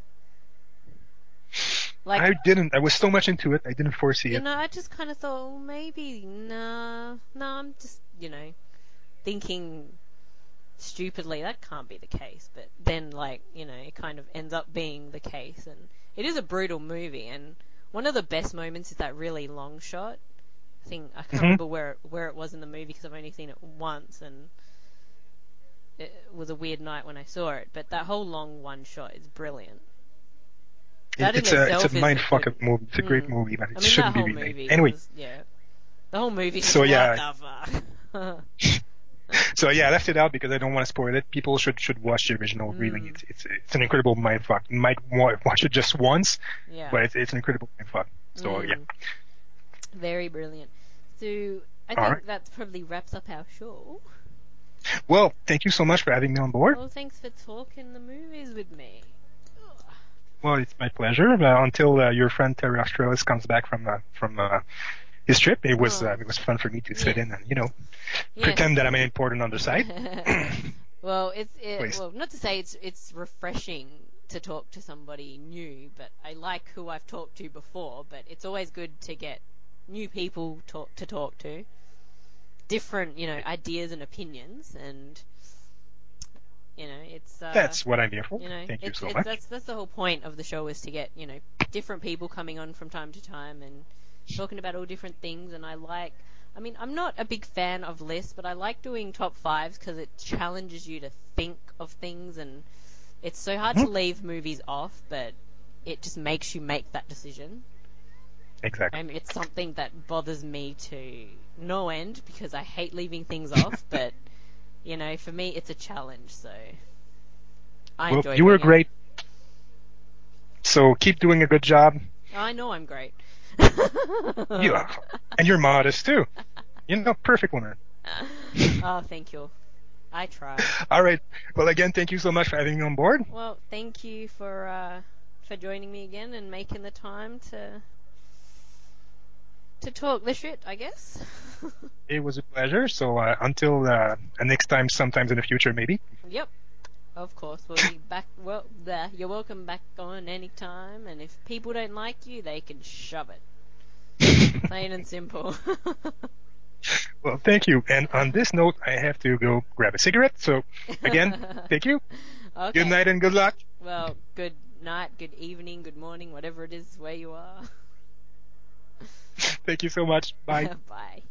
Like, I didn't. I was so much into it, I didn't foresee you it. know, I just kind of thought, well, maybe, nah, nah, I'm just, you know, thinking stupidly, that can't be the case. But then, like, you know, it kind of ends up being the case. And it is a brutal movie. And one of the best moments is that really long shot. I think, I can't Mhm. remember where it, where it was in the movie because I've only seen it once. And it was a weird night when I saw it. But that whole long one shot is brilliant. That It, in it's a itself it's a is mind a fuck good... of movie. It's a great Mm. movie, but it I mean, that shouldn't be whole remade. movie Anyway, was, yeah. The whole movie is so what yeah, the fuck? so yeah, I left it out because I don't want to spoil it. People should should watch the original. Mm. Really, it's it's it's an incredible mind fuck. You might wa- watch it just once, Yeah. but it's it's an incredible mind fuck. So Mm. yeah. Very brilliant. So, I All think right. that probably wraps up our show. Well, thank you so much for having me on board. Well, thanks for talking the movies with me. Ugh. Well, it's my pleasure. Uh, until uh, your friend Terry Australis comes back from uh, from uh, his trip, it was Oh. uh, it was fun for me to sit Yes. in and you know Yes. pretend that I'm an important on the side. Well, it's it, Please. well, not to say it's it's refreshing to talk to somebody new, but I like who I've talked to before. But it's always good to get new people talk to talk to, different you know ideas and opinions, and you know it's uh, That's what I'm here for. you know Thank you it's so it's much. that's that's the whole point of the show is to get you know different people coming on from time to time and talking about all different things. And I like. I mean, I'm not a big fan of lists, but I like doing top fives because it challenges you to think of things, and it's so hard Mhm. to leave movies off, but it just makes you make that decision. Exactly. And it's something that bothers me to no end because I hate leaving things off, but you know, for me, it's a challenge. So I Well, enjoy you were doing it. great. So keep doing a good job. I know I'm great. Yeah, and you're modest too. You know, perfect woman. Oh, thank you. I try. All right. Well, again, thank you so much for having me on board. Well, thank you for uh, for joining me again and making the time to to talk the shit, I guess. It was a pleasure. So uh, until uh, next time, sometimes in the future, maybe. Yep. Of course, we'll be back. Well, there. You're welcome back on any time, and if people don't like you, they can shove it. Plain and simple. Well, thank you. And on this note, I have to go grab a cigarette. So again, thank you. Good Okay. night and good luck. Well, good night, good evening, good morning, whatever it is where you are. Thank you so much. Bye. Bye.